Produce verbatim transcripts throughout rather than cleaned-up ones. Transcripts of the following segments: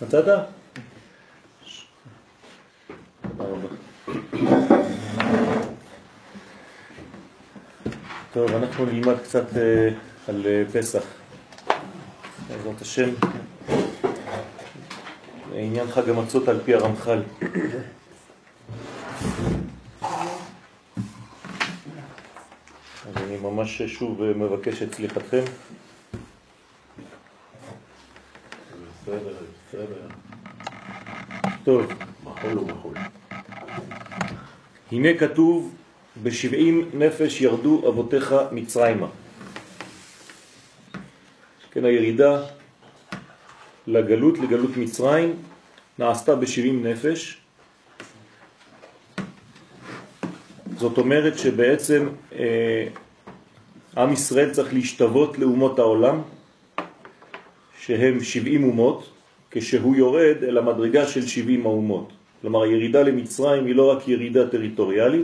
מצאת? תודה רבה. טוב, אנחנו נלמד קצת על פסח. בעזרת השם, עניין חג המצות על פי הרמח"ל. אז אני ממש שוב מבקש את סליחתכם. בסדר, בסדר. טוב. מחול ומחול. הנה כתוב, בשבעים נפש ירדו אבותיך מצרימה. כן, הירידה לגלות, לגלות מצרים, נעשתה בשבעים נפש. זאת אומרת שבעצם אה, עם ישראל צריך להשתוות לאומות העולם, שהם שבעים אומות, כשהוא יורד אל המדרגה של שבעים האומות. כלומר, הירידה למצרים היא לא רק ירידה טריטוריאלית,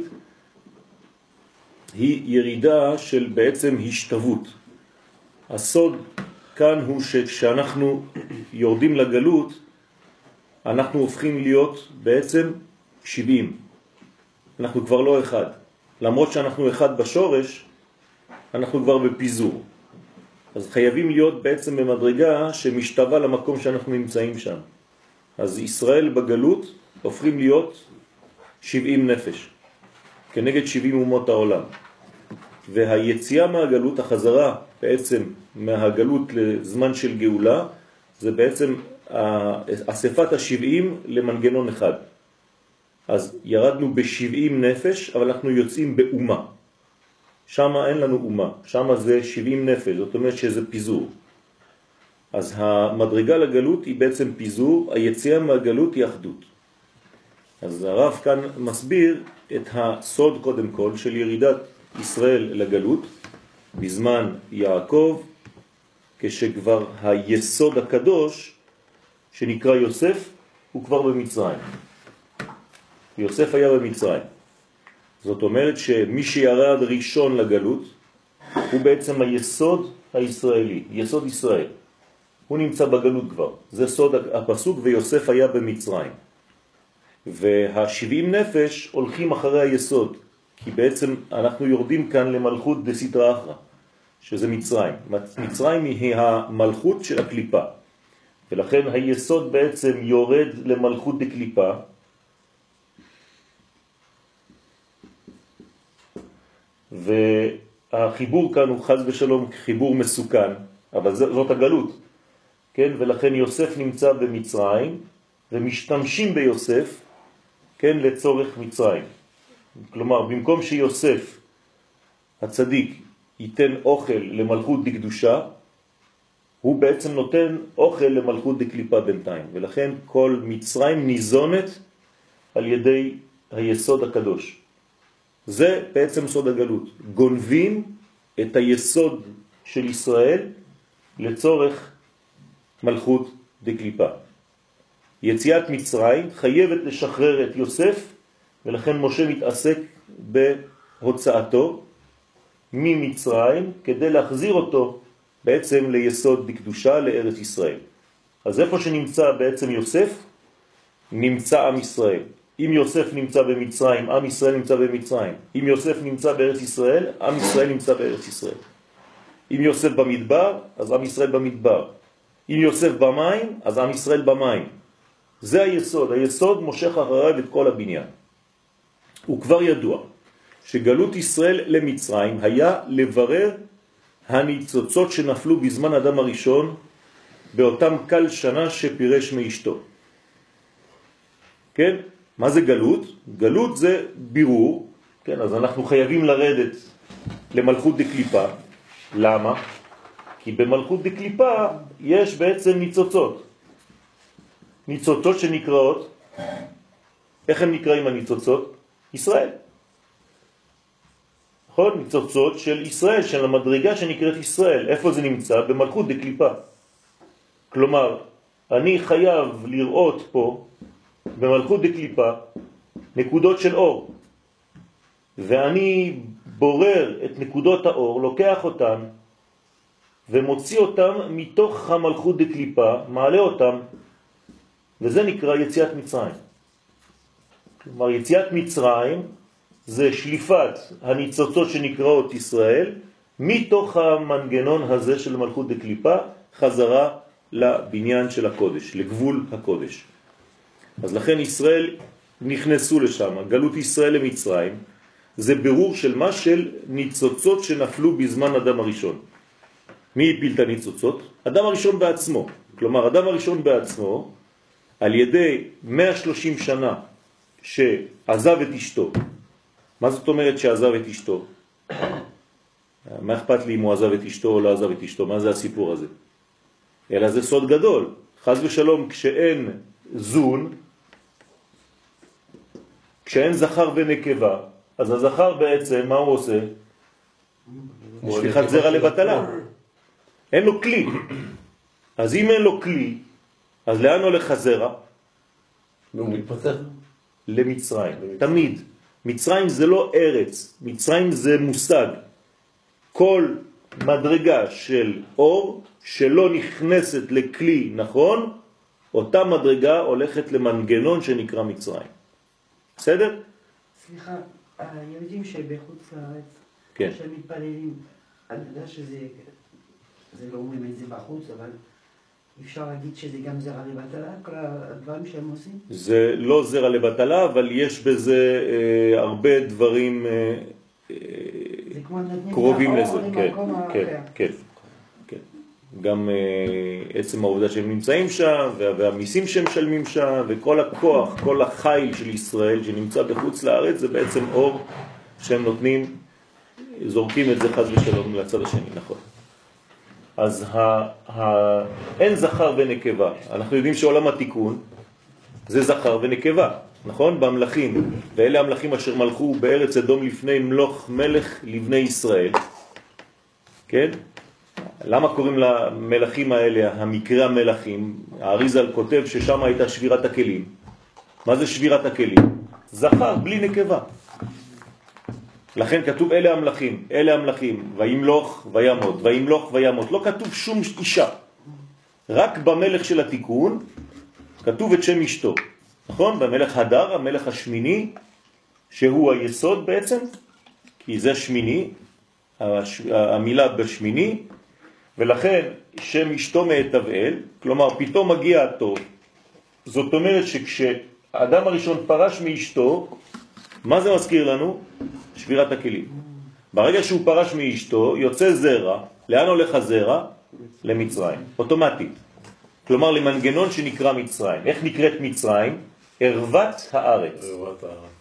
היא ירידה של בעצם השתוות. הסוד כאן הוא שכשאנחנו יורדים לגלות, אנחנו הופכים להיות בעצם שבעים. אנחנו כבר לא אחד. למרות שאנחנו אחד בשורש, אנחנו כבר בפיזור. אז חייבים להיות בעצם במדרגה שמשתווה למקום שאנחנו נמצאים שם. אז ישראל בגלות הופכים להיות שבעים נפש, כנגד שבעים אומות העולם. והיציאה מהגלות, החזרה בעצם מהגלות לזמן של גאולה, זה בעצם אספת השבעים למנגנון אחד. אז ירדנו בשבעים נפש, אבל אנחנו יוצאים באומה. שם אין לנו אומה, שם זה שבעים נפש, זאת אומרת שזה פיזור. אז המדרגה לגלות היא בעצם פיזור, היציאה מהגלות היא אחדות. אז הרב כאן מסביר את הסוד קודם כל של ירידת ישראל לגלות, בזמן יעקב, כשכבר היסוד הקדוש שנקרא יוסף הוא כבר במצרים. יוסף היה במצרים. זאת אומרת שמי שירד ראשון לגלות הוא בעצם היסוד הישראלי, יסוד ישראל. הוא נמצא בגלות כבר. זה סוד הפסוק, ויוסף היה במצרים. והשבעים נפש הולכים אחרי היסוד, כי בעצם אנחנו יורדים כאן למלכות דסיטרא אחרא, שזה מצרים. מצרים היא המלכות של הקליפה. ולכן היסוד בעצם יורד למלכות דקליפה, והחיבור כאן הוא חז ושלום חיבור מסוכן, אבל זאת הגלות, כן? ולכן יוסף נמצא במצרים, ומשתמשים ביוסף, כן, לצורך מצרים. כלומר, במקום שיוסף הצדיק ייתן אוכל למלכות דקדושה, הוא בעצם נותן אוכל למלכות דקליפה בינתיים, ולכן כל מצרים ניזונת על ידי היסוד הקדוש. זה בעצם סוד הגלות. גונבים את היסוד של ישראל לצורך מלכות דקליפה. יציאת מצרים חייבת לשחרר את יוסף, ולכן משה מתעסק בהוצאתו ממצרים כדי להחזיר אותו בעצם ליסוד בקדושה לארץ ישראל. אז איפה שנמצא בעצם יוסף, נמצא עם ישראל. אם יוסף נמצא במצרים, עם ישראל נמצא במצרים. אם יוסף נמצא בארץ ישראל, עם ישראל נמצא בארץ ישראל. אם יוסף במדבר, אז עם ישראל במדבר. אם יוסף במים, אז עם ישראל במים. זה היסוד. היסוד מושך אחריו את כל הבניין. הוא כבר ידוע שגלות ישראל למצרים היה לברר הניצוצות שנפלו בזמן אדם הראשון באותם קל שנה שפירש מאשתו. כן? מה זה גלות? גלות זה בירור, כן? אז אנחנו חייבים לרדת למלכות דקליפה. למה? כי במלכות דקליפה יש בעצם ניצוצות. ניצוצות שנקראות, איך הם נקראים הניצוצות? ישראל. נכון? ניצוצות של ישראל, של המדרגה שנקראת ישראל. איפה זה נמצא? במלכות דקליפה. כלומר, אני חייב לראות פה במלכות דקליפה נקודות של אור, ואני בורר את נקודות האור, לוקח אותן ומוציא אותם מתוך המלכות דקליפה, מעלה אותם וזה נקרא יציאת מצרים. כלומר, יציאת מצרים זה שליפת הניצוצות שנקראות ישראל, מתוך המנגנון הזה של מלכות דקליפה, חזרה לבניין של הקודש, לגבול הקודש. אז לכן ישראל נכנסו לשם, גלות ישראל למצרים, זה ברור של מה? של ניצוצות שנפלו בזמן אדם הראשון. מי הפיל את הניצוצות? אדם הראשון בעצמו. כלומר, אדם הראשון בעצמו, על ידי מאה ושלושים שנה שעזב את אשתו. מה זאת אומרת שעזב את אשתו? מה אכפת לי אם הוא עזב את אשתו או לא עזב את אשתו? מה זה הסיפור הזה? אלא זה סוד גדול. חס ושלום, כשאין זון, כשאין זכר ונקבה, אז הזכר בעצם, מה הוא עושה? שליחת זרע לבטלה. אין לו כלי. אז אם אין לו כלי, אז לאן הולך הזרע? הוא מתפתח. למצרים. תמיד. מצרים זה לא ארץ, מצרים זה מושג. כל מדרגה של אור שלא נכנסת לכלי נכון, אותה מדרגה הולכת למנגנון שנקרא מצרים. בסדר? סליחה, היהודים שבחוץ לארץ, כן. שמתפללים, אני יודע שזה, זה לא אומרים את זה בחוץ, אבל אפשר להגיד שזה גם זרע לבטלה, כל הדברים שהם עושים? זה לא זרע לבטלה, אבל יש בזה אה, הרבה דברים אה, זה כמו נותנים קרובים לאור לזה. כן, למקום כן, אחר. כן, כן. גם אה, עצם העובדה שהם נמצאים שם, וה, והמיסים שהם משלמים שם, וכל הכוח, כל החיל של ישראל שנמצא בחוץ לארץ, זה בעצם אור שהם נותנים, זורקים את זה חס ושלום לצד השני, נכון. אז ה, ה, אין זכר ונקבה. אנחנו יודעים שעולם התיקון זה זכר ונקבה, נכון? במלכים. ואלה המלכים אשר מלכו בארץ אדום לפני מלוך מלך לבני ישראל. כן? למה קוראים למלכים האלה המקרה המלכים? האריזל כותב ששם הייתה שבירת הכלים. מה זה שבירת הכלים? זכר בלי נקבה. לכן כתוב אלה המלכים, אלה המלכים, וימלוך וימות, וימלוך וימות. לא כתוב שום אישה. רק במלך של התיקון כתוב את שם אשתו. נכון? במלך הדר, המלך השמיני, שהוא היסוד בעצם, כי זה שמיני, המילה בשמיני, ולכן שם אשתו מהתבאל, כלומר פתאום מגיע הטוב. זאת אומרת שכשאדם הראשון פרש מאשתו, מה זה מזכיר לנו? שבירת הכלים. ברגע שהוא פרש מאשתו, יוצא זרע. לאן הולך הזרע? למצרים. אוטומטית. כלומר למנגנון שנקרא מצרים. איך נקראת מצרים? ערוות הארץ. ערוות הארץ.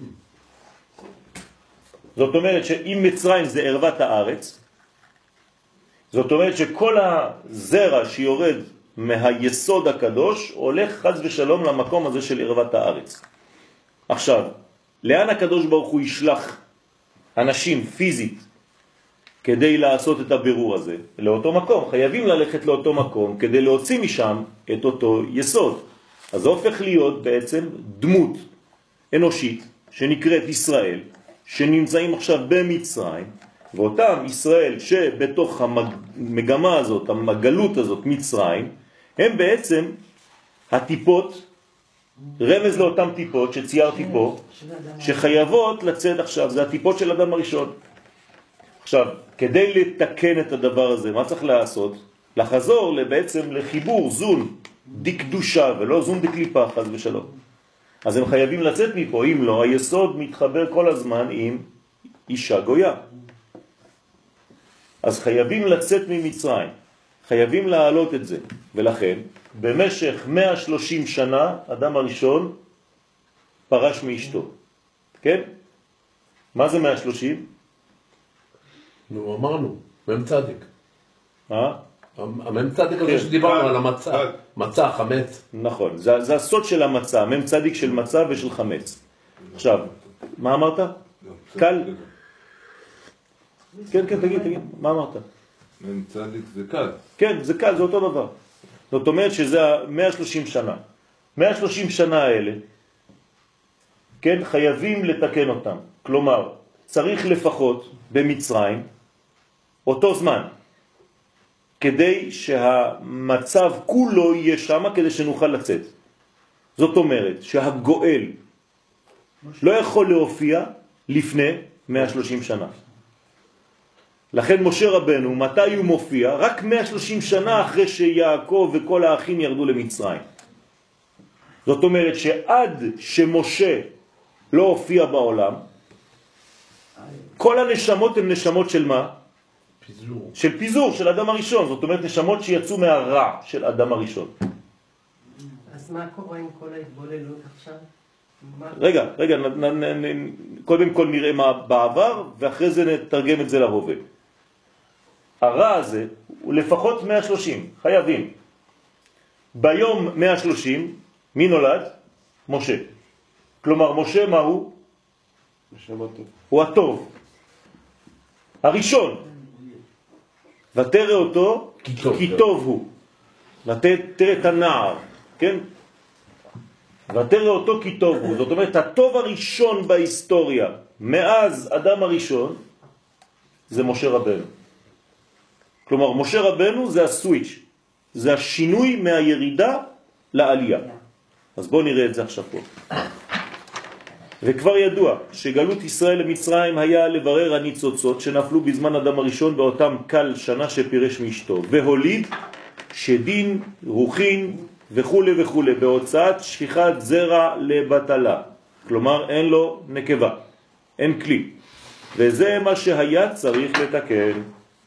זאת אומרת שאם מצרים זה ערוות הארץ, זאת אומרת שכל הזרע שיורד מהיסוד הקדוש הולך חס ושלום למקום הזה של ערוות הארץ. עכשיו, לאן הקדוש ברוך הוא ישלח אנשים פיזית כדי לעשות את הבירור הזה? לאותו מקום. חייבים ללכת לאותו מקום כדי להוציא משם את אותו יסוד. אז זה הופך להיות בעצם דמות אנושית שנקראת ישראל, שנמצאים עכשיו במצרים, ואותם ישראל שבתוך המגמה הזאת, המגלות הזאת, מצרים, הם בעצם הטיפות, רמז לאותם טיפות שציירתי פה, שחייבות לצאת עכשיו, זה הטיפות של אדם הראשון. עכשיו, כדי לתקן את הדבר הזה, מה צריך לעשות? לחזור בעצם לחיבור זון דקדושה ולא זון דקליפה, חס ושלום. אז הם חייבים לצאת מפה, אם לא, היסוד מתחבר כל הזמן עם אישה גויה. אז חייבים לצאת ממצרים, חייבים להעלות את זה, ולכן במשך מאה ושלושים שנה אדם הראשון פרש מאשתו. כן? מה זה מאה ושלושים? נו, אמרנו, מם צדיק. אה? המם צדיק הזה שדיברנו על המצה, מצה, חמץ. נכון, זה, זה הסוד של המצה, מם צדיק של מצה ושל חמץ. עכשיו, מה אמרת? קל? כן, כן, תגיד, תגיד, מה אמרת? מם צדיק זה קל. כן, זה קל, זה אותו דבר. זאת אומרת שזה מאה ושלושים שנה. מאה ושלושים שנה האלה, כן, חייבים לתקן אותם. כלומר, צריך לפחות במצרים אותו זמן, כדי שהמצב כולו יהיה שם כדי שנוכל לצאת. זאת אומרת שהגואל לא יכול להופיע לפני מאה ושלושים שנה. לכן משה רבנו, מתי הוא מופיע? רק מאה ושלושים שנה אחרי שיעקב וכל האחים ירדו למצרים. זאת אומרת שעד שמשה לא הופיע בעולם, כל הנשמות הן נשמות של מה? פיזור. של פיזור, של אדם הראשון. זאת אומרת נשמות שיצאו מהרע של אדם הראשון. אז מה קורה עם כל ההתבוללות עכשיו? רגע, רגע, נ, נ, נ, קודם כל נראה מה בעבר, ואחרי זה נתרגם את זה להווה. הרע הזה הוא לפחות מאה ושלושים, חייבים. ביום מאה ושלושים, מי נולד? משה. כלומר, משה מה הוא? הוא הטוב. הראשון. ותראה אותו כי טוב, כי טוב הוא. ותראה את הנער, כן? ותראה אותו כי טוב הוא. זאת אומרת, הטוב הראשון בהיסטוריה, מאז אדם הראשון, זה משה רבנו. כלומר, משה רבנו זה הסוויץ', זה השינוי מהירידה לעלייה. אז בואו נראה את זה עכשיו פה. וכבר ידוע שגלות ישראל למצרים היה לברר הניצוצות שנפלו בזמן אדם הראשון באותם קל שנה שפירש מאשתו, והוליד שדין, רוחין וכו' וכו', בהוצאת שכיחת זרע לבטלה. כלומר, אין לו נקבה, אין כלי. וזה מה שהיה צריך לתקן.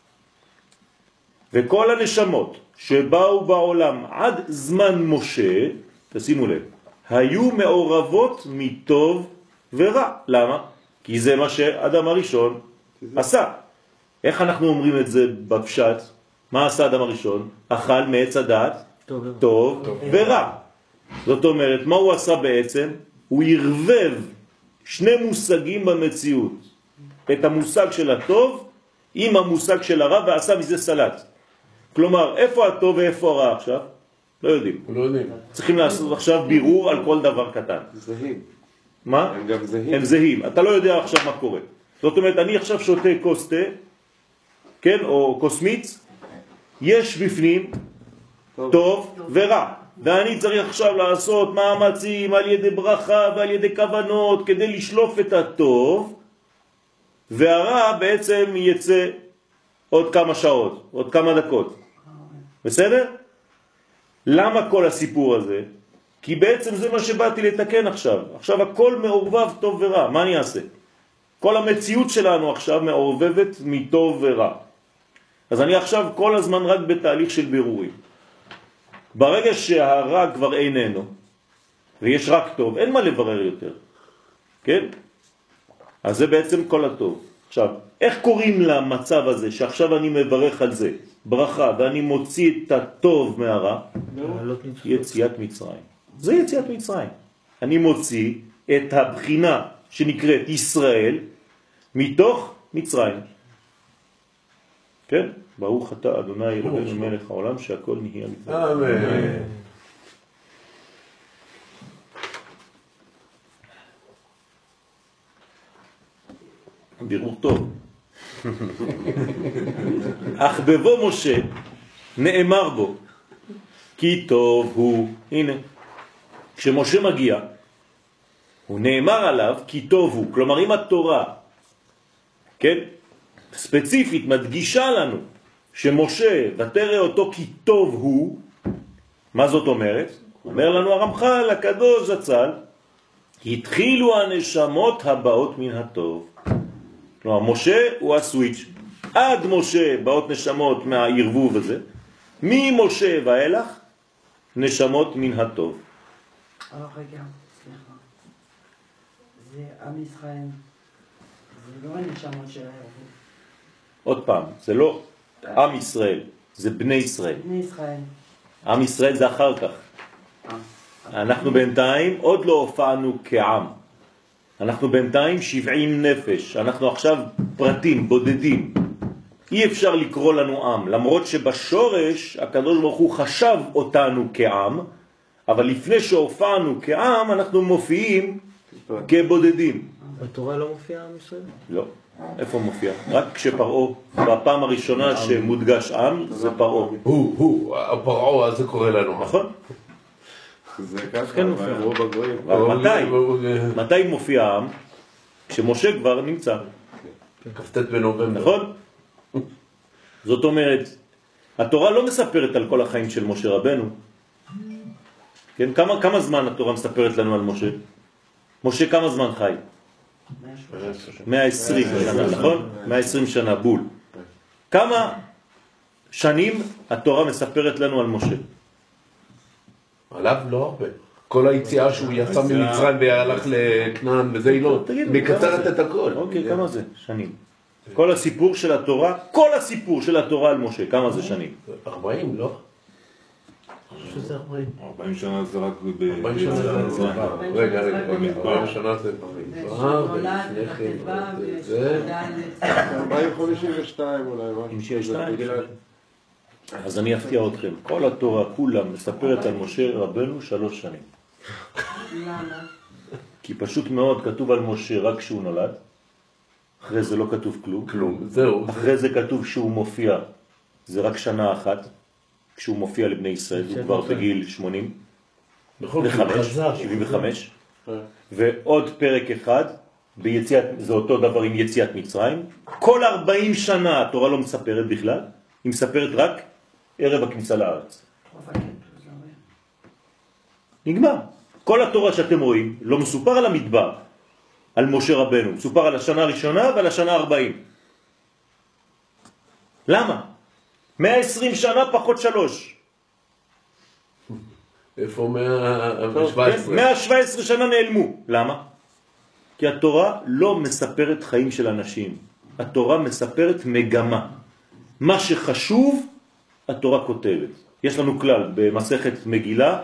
וכל הנשמות שבאו בעולם עד זמן משה, תשימו לב, היו מעורבות מטוב ורע. למה? כי זה מה שאדם הראשון עשה. איך אנחנו אומרים את זה בפשט? מה עשה אדם הראשון? אכל מעץ הדעת טוב, טוב, טוב ורע. זאת אומרת, מה הוא עשה בעצם? הוא ירבב שני מושגים במציאות. את המושג של הטוב עם המושג של הרע, ועשה מזה סלט. כלומר, איפה הטוב ואיפה הרע עכשיו? לא יודעים. לא יודעים. צריכים לעשות עכשיו בירור על כל דבר קטן. זהים. מה? הם גם זהים. הם זהים. אתה לא יודע עכשיו מה קורה. זאת אומרת, אני עכשיו שותה כוס תה, כן, או כוס מיץ, יש בפנים טוב, טוב ורע. ואני צריך עכשיו לעשות מאמצים על ידי ברכה ועל ידי כוונות כדי לשלוף את הטוב, והרע בעצם יצא עוד כמה שעות, עוד כמה דקות. בסדר? למה כל הסיפור הזה? כי בעצם זה מה שבאתי לתקן עכשיו. עכשיו הכל מעורבב טוב ורע. מה אני אעשה? כל המציאות שלנו עכשיו מעורבבת מטוב ורע. אז אני עכשיו כל הזמן רק בתהליך של בירורים. ברגע שהרע כבר איננו, ויש רק טוב, אין מה לברר יותר. כן? אז זה בעצם כל הטוב. עכשיו, איך קוראים למצב הזה שעכשיו אני מברך על זה? ברכה, ואני מוציא את הטוב מהרע? יציאת מצרים. זה יציאת מצרים. אני מוציא את הבחינה שנקראת ישראל מתוך מצרים. כן? ברוך אתה אדוני רבנו מלך העולם שהכל נהיה בדברו. אמן. בירור טוב. אך בבוא משה נאמר בו כי טוב הוא. הנה, כשמשה מגיע הוא נאמר עליו כי טוב הוא. כלומר, אם התורה, כן, ספציפית מדגישה לנו שמשה ותראה אותו כי טוב הוא, מה זאת אומרת? אומר לנו הרמח"ל הקדוש זצ"ל, התחילו הנשמות הבאות מן הטוב. כלומר, משה הוא הסוויץ'. עד משה באות נשמות מהערבוב הזה, ממשה ואילך נשמות מן הטוב. אבל רגע, סליחה. זה עם ישראל, זה לא הנשמות של הערבוב. עוד פעם, זה לא עם ישראל, זה בני ישראל. בני ישראל. עם ישראל זה אחר כך. אנחנו בינתיים עוד לא הופענו כעם. אנחנו בינתיים שבעים נפש. אנחנו עכשיו פרטים, בודדים. אי אפשר לקרוא לנו עם, למרות שבשורש הקדוש ברוך הוא חשב אותנו כעם, אבל לפני שהופענו כעם אנחנו מופיעים כבודדים. בתורה לא מופיע עם ישראל? לא. איפה מופיע? רק כשפרעו, בפעם הראשונה שמודגש עם, זה פרעו. הוא, הוא, הפרעו, אז זה קורה לנו. נכון? זה ככה, כן מופיע. רוב הגויים. אבל מתי? מתי מופיע העם? כשמשה כבר נמצא. כ"ט בנובמבר. נכון? זאת אומרת, התורה לא מספרת על כל החיים של משה רבנו. כן, כמה, כמה זמן התורה מספרת לנו על משה? משה כמה זמן חי? מאה ועשרים שנה, נכון? מאה ועשרים שנה, בול. כמה שנים התורה מספרת לנו על משה? עליו לא הרבה. כל היציאה שהוא יצא ממצרים והלך לכנען וזה היא לא. מקצרת את הכל. אוקיי, כמה זה? שנים. כל הסיפור של התורה, כל הסיפור של התורה על משה, כמה זה שנים? ארבעים, לא? אני חושב שזה ארבעים. ארבעים שנה זה רק ב... ארבעים שנה זה במדבר. רגע, רגע, ארבעים שנה זה במדבר. ארבעים חמישים ושתיים אולי. חמישים ושתיים? אז אני אפתיע אתכם. כל התורה כולה מספרת על משה רבנו שלוש שנים. למה? כי פשוט מאוד כתוב על משה רק כשהוא נולד. אחרי זה לא כתוב כלום. כלום, זהו. אחרי זה כתוב שהוא מופיע, זה רק שנה אחת, כשהוא מופיע לבני ישראל, הוא כבר בגיל שמונים וחמש, שבעים וחמש, ועוד פרק אחד, ביציאת, זה אותו דבר עם יציאת מצרים. כל ארבעים שנה התורה לא מספרת בכלל, היא מספרת רק ערב הכניסה לארץ. נגמר. כל התורה שאתם רואים לא מסופר על המדבר, על משה רבנו, מסופר על השנה הראשונה ועל השנה הארבעים. למה? מאה ועשרים שנה פחות שלוש. איפה מאה ושבע עשרה? מאה ושבע עשרה שנה נעלמו. למה? כי התורה לא מספרת חיים של אנשים. התורה מספרת מגמה. מה שחשוב, התורה כותבת. יש לנו כלל במסכת מגילה,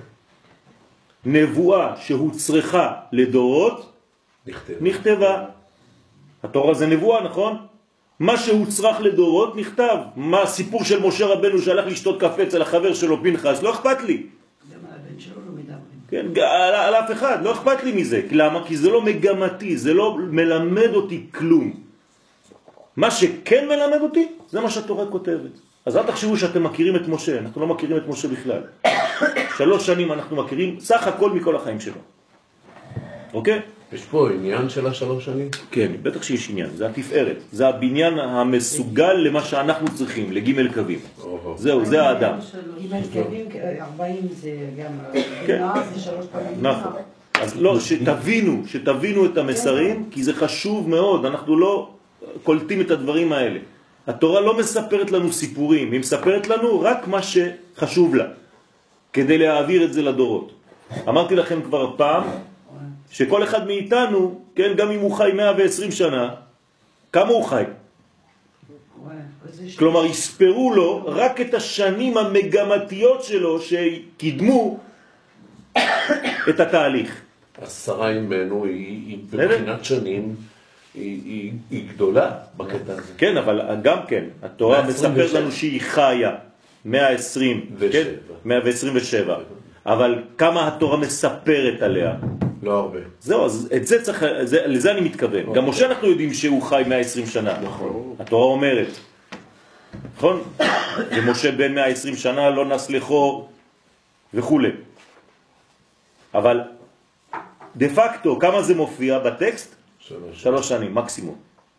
נבואה שהוצרכה לדורות, נכתבה. נכתבה. התורה זה נבואה, נכון? מה שהוצרח לדורות נכתב. מה הסיפור של משה רבנו שהלך לשתות קפה אצל החבר שלו פנחס? לא אכפת לי. גם על הבן שלו לא מדברים. כן, על, על אף אחד, לא אכפת לי מזה. למה? כי זה לא מגמתי, זה לא מלמד אותי כלום. מה שכן מלמד אותי, זה מה שהתורה כותבת. אז אל תחשבו שאתם מכירים את משה, אנחנו לא מכירים את משה בכלל. שלוש שנים אנחנו מכירים, סך הכל מכל החיים שלו. אוקיי? יש פה עניין של השלוש שנים? כן, בטח שיש עניין, זה התפארת. זה הבניין המסוגל למה שאנחנו צריכים, לג' קווים. זהו, זה האדם. אם קווים, ארבעים זה גם... כן. זה שלוש פעמים. נכון. אז לא, שתבינו, שתבינו את המסרים, כי זה חשוב מאוד, אנחנו לא קולטים את הדברים האלה. התורה לא מספרת לנו סיפורים, היא מספרת לנו רק מה שחשוב לה, כדי להעביר את זה לדורות. אמרתי לכם כבר פעם, שכל אחד מאיתנו, כן, גם אם הוא חי מאה ועשרים שנה, כמה הוא חי? כלומר, יספרו לו רק את השנים המגמתיות שלו שקידמו את התהליך. השרה אימנו היא בבחינת שנים, היא גדולה בקטע הזה. כן, אבל גם כן, התורה מספרת לנו שהיא חיה מאה ועשרים ושבע, אבל כמה התורה מספרת עליה? לא הרבה. זהו, אז את זה צריך, זה, לזה אני מתכוון. גם משה אנחנו יודעים שהוא חי מאה ועשרים שנה. נכון. התורה אומרת. נכון? ומשה בן מאה ועשרים שנה לא נס לחור וכו'. אבל דה פקטו, כמה זה מופיע בטקסט? שלוש. שלוש שנים, מקסימום.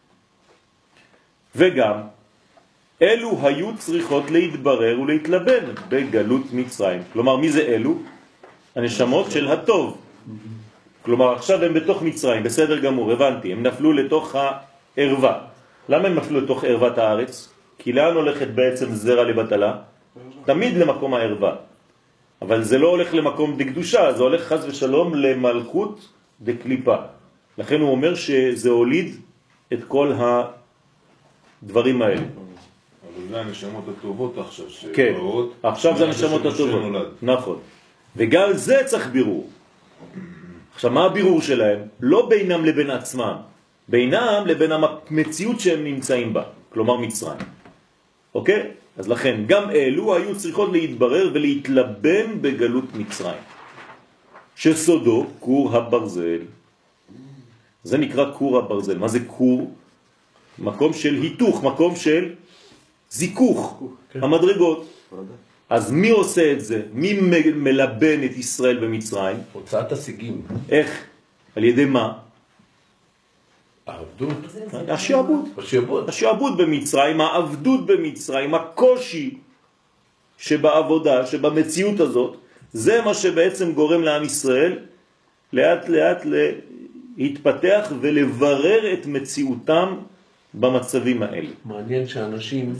וגם, אלו היו צריכות להתברר ולהתלבן בגלות מצרים. כלומר, מי זה אלו? הנשמות של הטוב. כלומר, עכשיו הם בתוך מצרים, בסדר גמור, הבנתי, הם נפלו לתוך הערווה. למה הם נפלו לתוך ערוות הארץ? כי לאן הולכת בעצם זרע לבטלה? תמיד למקום הערווה. אבל זה לא הולך למקום דקדושה, זה הולך חס ושלום למלכות דקליפה. לכן הוא אומר שזה הוליד את כל הדברים האלה. אבל זה הנשמות הטובות עכשיו. כן, עכשיו זה הנשמות הטובות. נכון. וגם זה צריך בירור. עכשיו, מה הבירור שלהם? לא בינם לבין עצמם, בינם לבין המציאות שהם נמצאים בה, כלומר מצרים. אוקיי? אז לכן, גם אלו היו צריכות להתברר ולהתלבן בגלות מצרים. שסודו, קור הברזל. זה נקרא קור הברזל. מה זה קור? מקום של היתוך, מקום של זיכוך, המדרגות. אז מי עושה את זה? מי מלבן את ישראל במצרים? הוצאת השיגים. איך? על ידי מה? העבדות. השעבוד. השעבוד. השעבוד במצרים, העבדות במצרים, הקושי שבעבודה, שבמציאות הזאת, זה מה שבעצם גורם לעם ישראל לאט לאט להתפתח ולברר את מציאותם במצבים האלה. מעניין שאנשים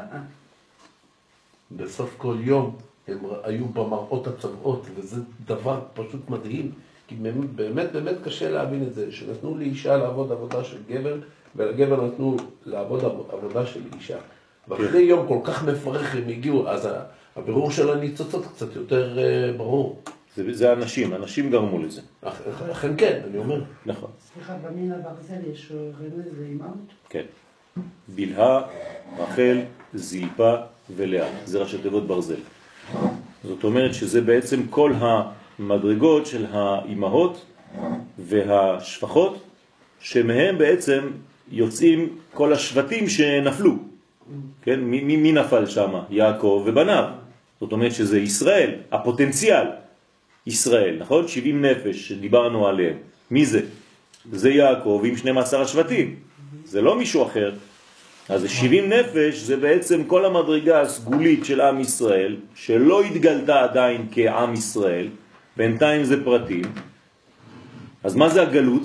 בסוף כל יום הם היו במראות הצבעות, וזה דבר פשוט מדהים, כי באמת באמת קשה להבין את זה, שנתנו לאישה לעבוד עבודה של גבר, ולגבר נתנו לעבוד עבודה של אישה. ואחרי יום כל כך מפרך הם הגיעו, אז הבירור של הניצוצות קצת יותר ברור. זה, זה אנשים, אנשים גרמו לזה. אכן כן, אני אומר. נכון. סליחה, במין הברזל יש רמז לאימהות? כן. בלהה, רחל, זילפה ולאה. זה ראשי תיבות ברזל. זאת אומרת שזה בעצם כל המדרגות של האימהות והשפחות, שמהם בעצם יוצאים כל השבטים שנפלו. כן? מי, מי נפל שם? יעקב ובניו. זאת אומרת שזה ישראל, הפוטנציאל. ישראל, נכון? שבעים נפש שדיברנו עליהם. מי זה? זה יעקב עם שנים עשר השבטים. זה לא מישהו אחר. אז שבעים נפש זה בעצם כל המדרגה הסגולית של עם ישראל, שלא התגלתה עדיין כעם ישראל, בינתיים זה פרטים. אז מה זה הגלות?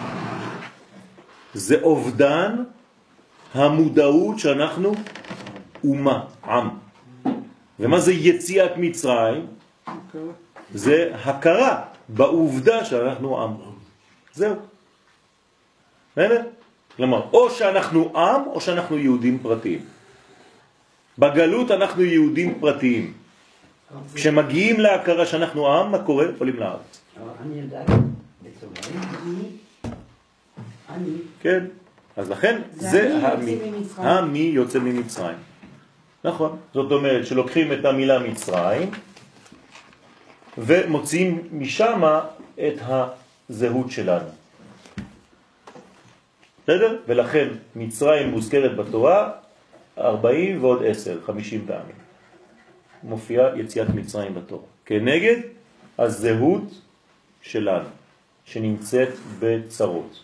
זה אובדן המודעות שאנחנו אומה, עם. ומה זה יציאת מצרים? זה הכרה בעובדה שאנחנו עם. זהו. בסדר? כלומר, או שאנחנו עם או שאנחנו יהודים פרטיים. בגלות אנחנו יהודים פרטיים. כשמגיעים להכרה שאנחנו עם, מה קורה? עולים לארץ. אני יודעת, בצהריים, אני, אני. כן. אז לכן זה המי. המי יוצא ממצרים. נכון. זאת אומרת שלוקחים את המילה מצרים ומוציאים משם את הזהות שלנו. בסדר? ולכן מצרים מוזכרת בתורה ארבעים ועוד עשר, חמישים פעמים. מופיעה יציאת מצרים בתורה. כנגד הזהות שלנו, שנמצאת בצרות.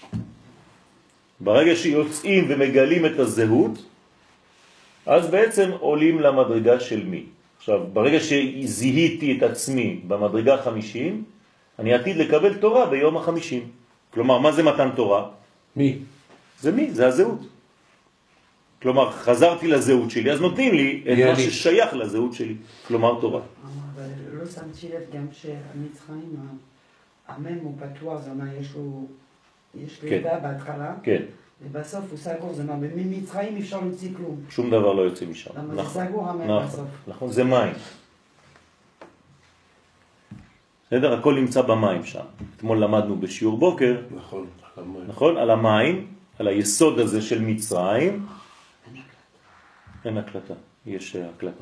ברגע שיוצאים ומגלים את הזהות, אז בעצם עולים למדרגה של מי. עכשיו, ברגע שזיהיתי את עצמי במדרגה חמישים, אני עתיד לקבל תורה ביום החמישים. כלומר, מה זה מתן תורה? מי? זה מי? זה הזהות. כלומר, חזרתי לזהות שלי, אז נותנים לי את מה ששייך לזהות שלי. כלומר, תורה. אבל לא שמתי לב גם שהמצרים, המם הוא פתוח, זאת אומרת, יש לו, יש לידה בהתחלה. כן. ובסוף הוא סגור, זאת אומרת, ממצרים אי אפשר להוציא כלום. שום דבר לא יוצא משם. למה זה סגור המם בסוף. נכון, זה מים. בסדר? הכל נמצא במים שם. אתמול למדנו בשיעור בוקר. נכון, על המים. נכון? על המים, על היסוד הזה של מצרים. אין הקלטה. יש הקלטה.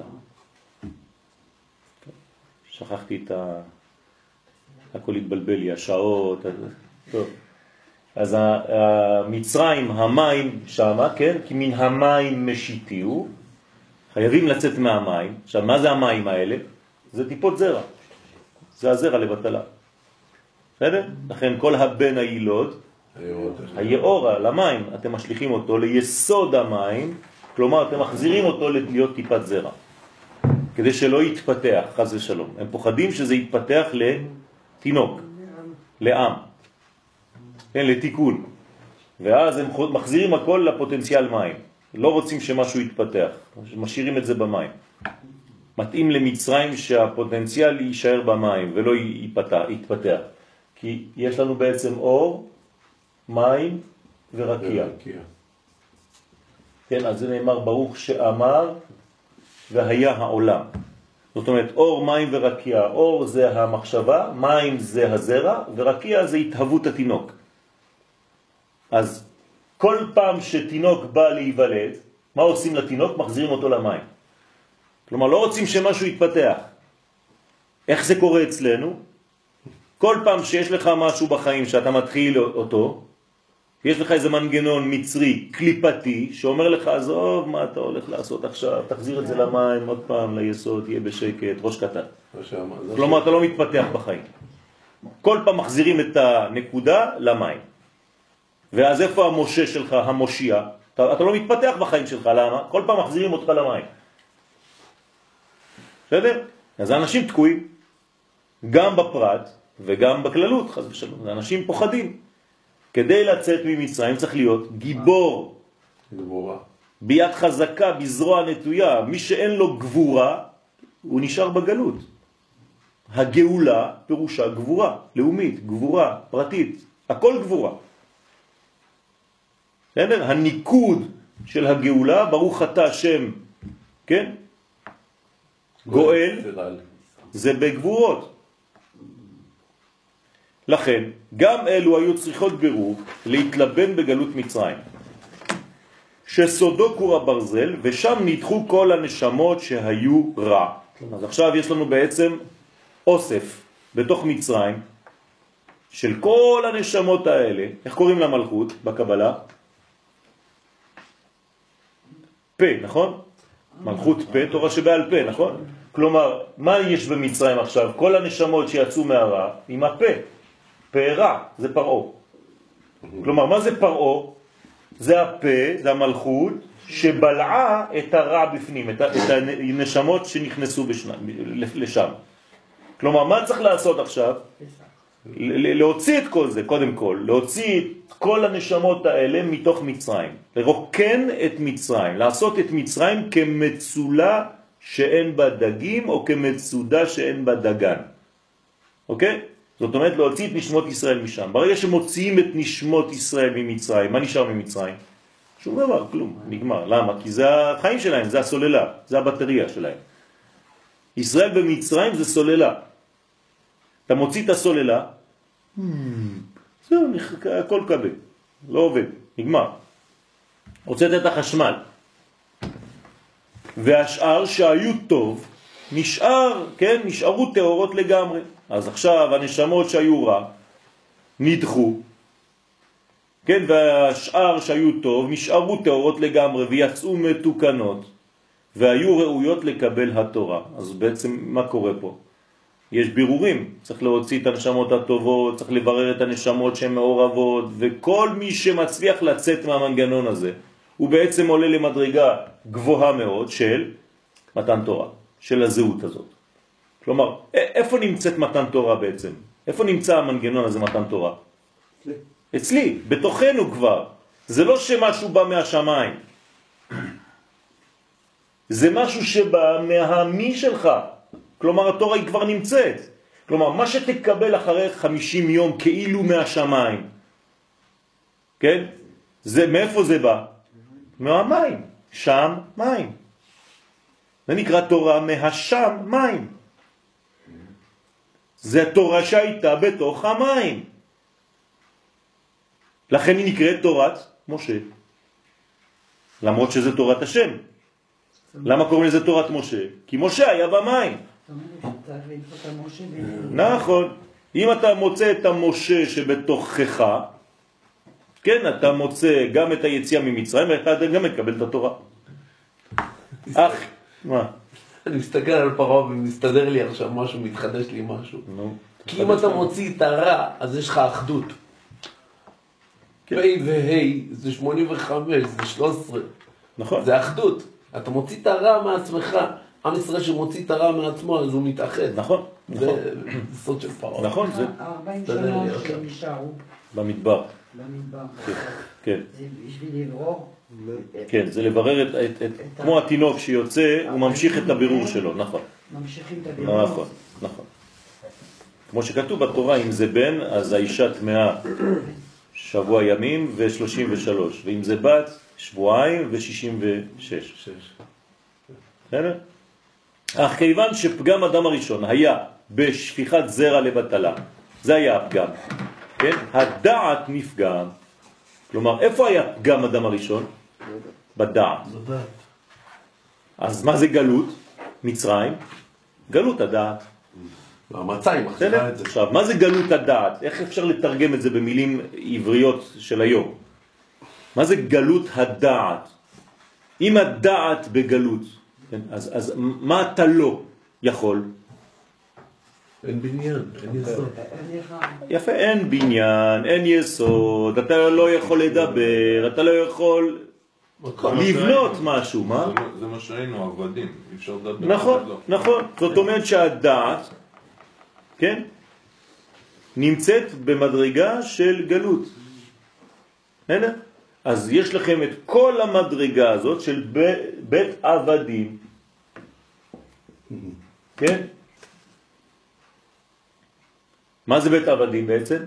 שכחתי את ה... הכל התבלבל לי, השעות. טוב. אז המצרים, המים שם, כן? כי מן המים משיתיהו. חייבים לצאת מהמים. עכשיו, מה זה המים האלה? זה טיפות זרע. זה הזרע לבטלה. בסדר? לכן כל הבן הילוד, היאורה, למים, אתם משליכים אותו ליסוד המים, כלומר אתם מחזירים אותו להיות טיפת זרע. כדי שלא יתפתח, חס ושלום. הם פוחדים שזה יתפתח לתינוק, לעם, כן, לתיקון. ואז הם מחזירים הכל לפוטנציאל מים. לא רוצים שמשהו יתפתח, משאירים את זה במים. מתאים למצרים שהפוטנציאל יישאר במים ולא ייפתח, יתפתח. כי יש לנו בעצם אור, מים ורקיע. כן, אז זה נאמר ברוך שאמר והיה העולם. זאת אומרת, אור, מים ורקיע. אור זה המחשבה, מים זה הזרע, ורקיע זה התהוות התינוק. אז כל פעם שתינוק בא להיוולד, מה עושים לתינוק? מחזירים אותו למים. כלומר, לא רוצים שמשהו יתפתח. איך זה קורה אצלנו? כל פעם שיש לך משהו בחיים שאתה מתחיל אותו, יש לך איזה מנגנון מצרי, קליפתי, שאומר לך, עזוב, מה אתה הולך לעשות עכשיו? תחזיר את זה למים, עוד פעם ליסוד, תהיה בשקט, ראש קטן. כלומר, אתה לא מתפתח בחיים. כל פעם מחזירים את הנקודה למים. ואז איפה המשה שלך, המושיע? אתה, אתה לא מתפתח בחיים שלך, למה? כל פעם מחזירים אותך למים. בסדר? אז האנשים תקועים, גם בפרט וגם בכללות, חס ושלום. האנשים פוחדים. כדי לצאת ממצרים צריך להיות גיבור. גבורה. ביד חזקה, בזרוע נטויה. מי שאין לו גבורה, הוא נשאר בגלות. הגאולה פירושה גבורה, לאומית, גבורה, פרטית, הכל גבורה. בסדר? הניקוד של הגאולה, ברוך אתה השם, כן? גואל, זה בגבורות. לכן, גם אלו היו צריכות בירור להתלבן בגלות מצרים, שסודו כור הברזל, ושם נדחו כל הנשמות שהיו רע. אז עכשיו יש לנו בעצם אוסף בתוך מצרים של כל הנשמות האלה. איך קוראים למלכות בקבלה? פה, נכון? מלכות פה, תורה שבעל פה, נכון? כלומר, מה יש במצרים עכשיו? כל הנשמות שיצאו מהרע עם הפה. פה רע, זה פרעה. כלומר, מה זה פרעה? זה הפה, זה המלכות שבלעה את הרע בפנים, את הנשמות שנכנסו בשנה, לשם. כלומר, מה צריך לעשות עכשיו? להוציא את כל זה, קודם כל, להוציא את כל הנשמות האלה מתוך מצרים, לרוקן את מצרים, לעשות את מצרים כמצולה שאין בה דגים, או כמצודה שאין בה דגן. אוקיי? זאת אומרת, להוציא את נשמות ישראל משם. ברגע שמוציאים את נשמות ישראל ממצרים, מה נשאר ממצרים? שום דבר, כלום, נגמר. למה? כי זה החיים שלהם, זה הסוללה, זה הבטריה שלהם. ישראל במצרים זה סוללה. אתה מוציא את הסוללה, זהו, הכל קבל, לא עובד, נגמר. הוצאת את החשמל. והשאר שהיו טוב, נשאר, כן, נשארו תאורות לגמרי. אז עכשיו הנשמות שהיו רע, נדחו, כן, והשאר שהיו טוב, נשארו תאורות לגמרי ויצאו מתוקנות, והיו ראויות לקבל התורה. אז בעצם מה קורה פה? יש בירורים, צריך להוציא את הנשמות הטובות, צריך לברר את הנשמות שהן מעורבות, וכל מי שמצליח לצאת מהמנגנון הזה, הוא בעצם עולה למדרגה גבוהה מאוד של מתן תורה, של הזהות הזאת. כלומר, איפה נמצאת מתן תורה בעצם? איפה נמצא המנגנון הזה מתן תורה? אצלי. אצלי, בתוכנו כבר. זה לא שמשהו בא מהשמיים. זה משהו שבא מהמי שלך. כלומר, התורה היא כבר נמצאת. כלומר, מה שתקבל אחרי חמישים יום כאילו מהשמיים, כן? זה, מאיפה זה בא? מהמים. שם מים. זה נקרא תורה מהשם מים. זה תורה שהייתה בתוך המים. לכן היא נקראת תורת משה. למרות שזה תורת השם. למה קוראים לזה תורת משה? כי משה היה במים. נכון. אם אתה מוצא את המשה שבתוכך, כן, אתה מוצא גם את היציאה ממצרים, ואתה גם מקבל את התורה. אך, מה? אני מסתכל על פרעה ומסתדר לי עכשיו משהו, מתחדש לי משהו. כי אם אתה מוציא את הרע, אז יש לך אחדות. פ' וה' זה שמונים וחמש, זה שלוש עשרה. נכון. זה אחדות. אתה מוציא את הרע מעצמך. עם ישראל שמוציא את הרע מעצמו, אז הוא מתאחד. נכון. זה סוד של פרעה. נכון. ארבעים שנה שהם נשארו. במדבר. במדבר. כן. זה בשביל לברור. כן, זה לברר את, את, כמו התינוק שיוצא, הוא ממשיך את הבירור שלו, נכון. ממשיכים את הבירור. נכון, נכון. כמו שכתוב בתורה, אם זה בן, אז האישה תמאה שבוע ימים ו-שלושים ושלוש, ואם זה בת, שבועיים ו-שישים ושש. בסדר? אך כיוון שפגם אדם הראשון היה בשפיכת זרע לבטלה, זה היה הפגם, כן? הדעת נפגם. כלומר, איפה היה פגם אדם הראשון? בדעת. אז מה זה גלות? מצרים? גלות הדעת. המצאים מחזירה את זה. עכשיו, מה זה גלות הדעת? איך אפשר לתרגם את זה במילים עבריות של היום? מה זה גלות הדעת? אם הדעת בגלות, כן? אז, אז מה אתה לא יכול? אין בניין, אין יסוד. יפה, אין בניין, אין יסוד, אתה לא יכול לדבר, אתה לא יכול לבנות משהו, מה? זה מה שהיינו, עבדים, אי אפשר לדבר. נכון, נכון. זאת אומרת שהדעת, כן, נמצאת במדרגה של גלות. הנה? אז יש לכם את כל המדרגה הזאת של בית עבדים. כן? מה זה בית עבדים בעצם?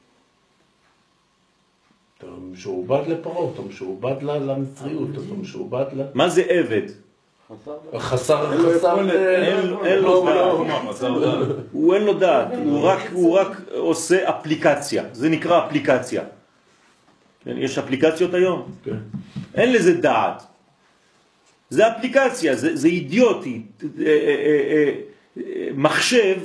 אתה משועבד לפרעה, אתה משועבד למצריות, אתה משועבד ל... מה זה עבד? חסר, אין לו חסר... יכולת. אין לו דעת. הוא אין לו דעת, הוא רק עושה אפליקציה. זה נקרא אפליקציה. יש אפליקציות היום? אין לזה דעת. זה אפליקציה, זה אידיוטי. מחשב,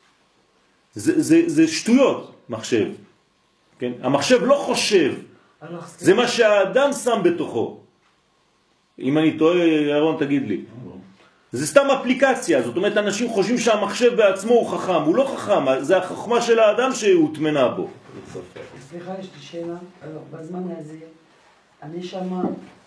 זה שטויות, מחשב. המחשב לא חושב. זה מה שהאדם שם בתוכו. אם אני טועה, ירון, תגיד לי. זה סתם אפליקציה, זאת אומרת, אנשים חושבים שהמחשב בעצמו הוא חכם. הוא לא חכם, זה החוכמה של האדם שהותמנה בו. סליחה, יש לי שאלה. בזמן הזה, אני שמה,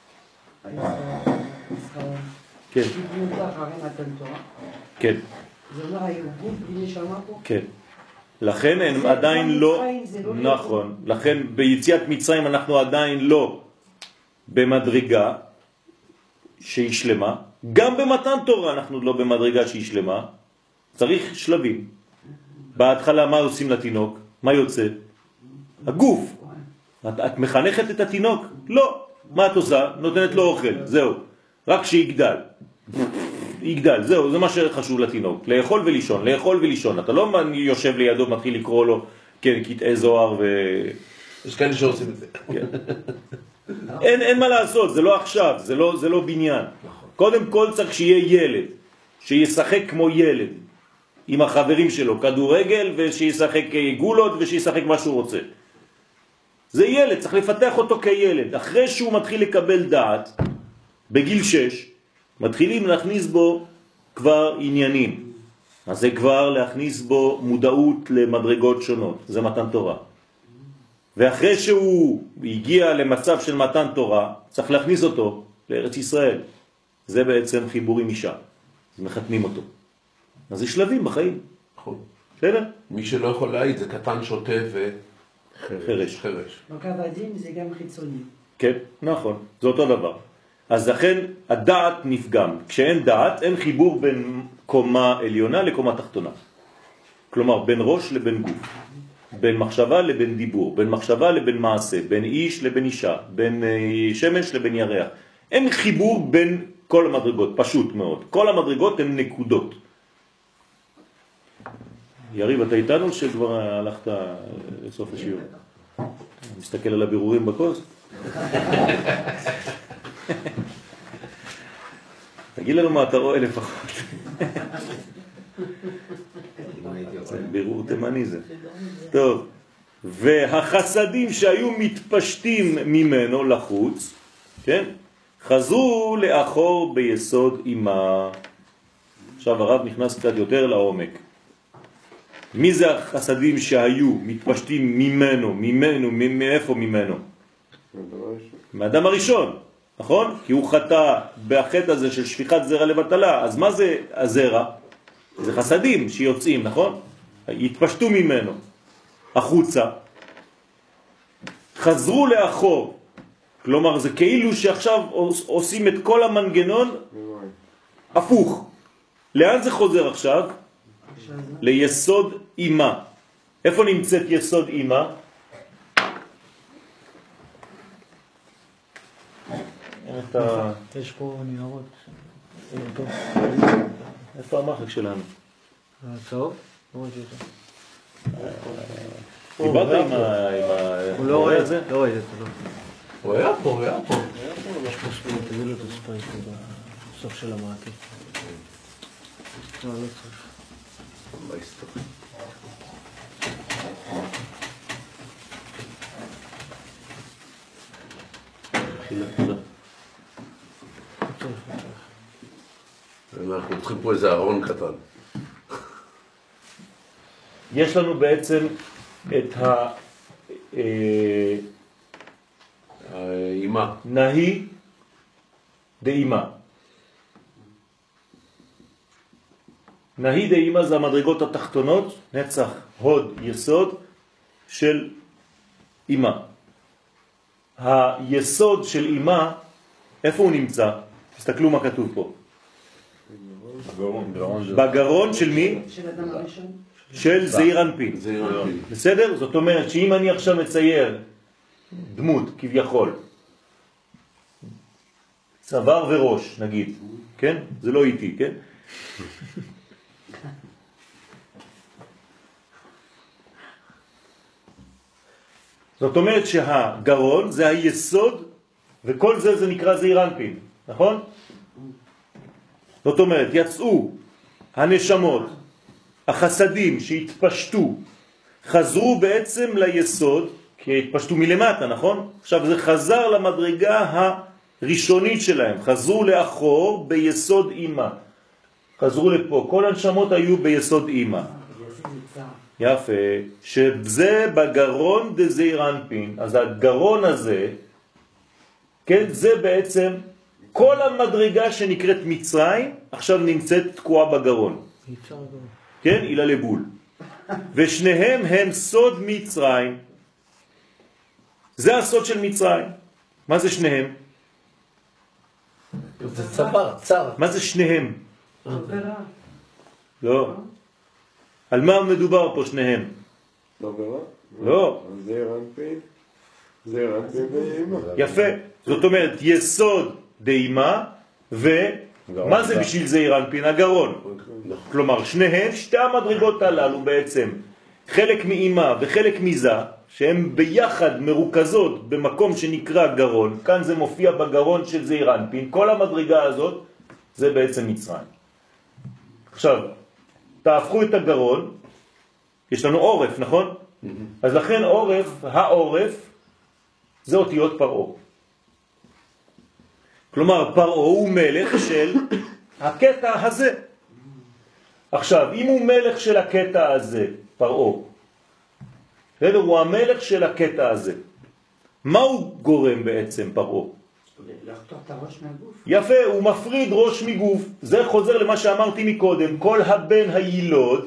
כן. קיבלו אותך אחרי מתן תורה. כן. זה אומר, היו גוף בלי שמה פה? כן. לכן הם עדיין לא, נכון, לכן ביציאת מצרים אנחנו עדיין לא במדרגה שהיא שלמה, גם במתן תורה אנחנו לא במדרגה שהיא שלמה, צריך שלבים. בהתחלה מה עושים לתינוק? מה יוצא? הגוף. את, את מחנכת את התינוק? לא. מה את עושה? נותנת לו אוכל, זהו. רק שיגדל. יגדל, זהו, זה מה שחשוב לתינוק. לאכול ולישון, לאכול ולישון. אתה לא יושב לידו, מתחיל לקרוא לו, כן, קטעי זוהר ו... יש כאלה שעושים את זה. כן. אין, אין מה לעשות, זה לא עכשיו, זה לא, זה לא בניין. קודם כל צריך שיהיה ילד, שישחק כמו ילד, עם החברים שלו, כדורגל, ושישחק גולות, ושישחק מה שהוא רוצה. זה ילד, צריך לפתח אותו כילד. אחרי שהוא מתחיל לקבל דעת, בגיל שש, מתחילים להכניס בו כבר עניינים. אז זה כבר להכניס בו מודעות למדרגות שונות. זה מתן תורה. ואחרי שהוא הגיע למצב של מתן תורה, צריך להכניס אותו לארץ ישראל. זה בעצם חיבור עם אישה. אז מחתנים אותו. אז זה שלבים בחיים. נכון. בסדר? מי שלא יכול להעיד זה קטן, שוטה ו... חרש. חרש. בכבדים זה גם חיצוני. כן, נכון. זה אותו דבר. אז לכן הדעת נפגם. כשאין דעת, אין חיבור בין קומה עליונה לקומה תחתונה. כלומר, בין ראש לבין גוף. בין מחשבה לבין דיבור. בין מחשבה לבין מעשה. בין איש לבין אישה. בין שמש לבין ירח. אין חיבור בין כל המדרגות, פשוט מאוד. כל המדרגות הן נקודות. יריב, אתה איתנו שכבר הלכת לסוף השיעור? מסתכל על הבירורים בכוס? תגיד לנו מה אתה רואה לפחות. בירור תימני זה. טוב. והחסדים שהיו מתפשטים ממנו לחוץ, כן? חזרו לאחור ביסוד אימה. עכשיו הרב נכנס קצת יותר לעומק. מי זה החסדים שהיו מתפשטים ממנו, ממנו, מאיפה ממנו? מאדם הראשון, נכון? כי הוא חטא בחטא הזה של שפיכת זרע לבטלה. אז מה זה הזרע? זה חסדים שיוצאים, נכון? התפשטו ממנו החוצה, חזרו לאחור. כלומר, זה כאילו שעכשיו עושים את כל המנגנון הפוך. לאן זה חוזר עכשיו? ליסוד אימה. איפה נמצאת יסוד אימה? יש פה ניירות. איפה המחק שלנו? הצהוב? לא ראיתי אותו. דיברת עם ה... הוא לא רואה את זה? לא ראיתי את זה. הוא היה פה, הוא היה פה. יש פה ספרים, תביא לו את הספרים פה בסוף של המעקה. לא, לא צריך. בהיסטוריה. מחילה, תודה. אנחנו צריכים פה איזה ארון קטן. יש לנו בעצם את ה... האימה. נהי דאימה. נהי דאימה זה המדרגות התחתונות, נצח, הוד, יסוד של אימה. היסוד של אימה, איפה הוא נמצא? תסתכלו מה כתוב פה. בגרון של מי? של אדם הראשון. של זעיר אנפין. זעיר אנפין. בסדר? זאת אומרת שאם אני עכשיו מצייר דמות כביכול, צוואר וראש נגיד, כן? זה לא איתי, כן? זאת אומרת שהגרון זה היסוד, וכל זה זה נקרא זעיר אנפין, נכון? זאת אומרת, יצאו הנשמות, החסדים שהתפשטו, חזרו בעצם ליסוד, כי התפשטו מלמטה, נכון? עכשיו זה חזר למדרגה הראשונית שלהם, חזרו לאחור ביסוד אימה. חזרו לפה, כל הנשמות היו ביסוד אימה. יפה, שזה בגרון דזעיר אנפין, אז הגרון הזה, כן, זה בעצם כל המדרגה שנקראת מצרים, עכשיו נמצאת תקועה בגרון. כן, אילה לבול. ושניהם הם סוד מצרים. זה הסוד של מצרים. מה זה שניהם? זה צבר, צר. מה זה שניהם? עבירה. לא. על מה מדובר פה שניהם? לא ברע? לא. זעיר אנפין, זעיר אנפין ואימה. יפה. זאת אומרת, יסוד דאימה, ומה זה בשביל זעיר אנפין? הגרון. כלומר, שניהם, שתי המדרגות הללו בעצם, חלק מאימה וחלק מזה, שהן ביחד מרוכזות במקום שנקרא גרון, כאן זה מופיע בגרון של זעיר אנפין, כל המדרגה הזאת זה בעצם מצרים. עכשיו, תהפכו את הגרון, יש לנו עורף, נכון? אז לכן עורף, העורף, זה אותיות פרעה. כלומר, פרעה הוא מלך של הקטע הזה. עכשיו, אם הוא מלך של הקטע הזה, פרעה, בסדר? הוא המלך של הקטע הזה. מה הוא גורם בעצם, פרעה? לחתוך את הראש מהגוף. יפה, הוא מפריד ראש מגוף. זה חוזר למה שאמרתי מקודם, כל הבן הילוד,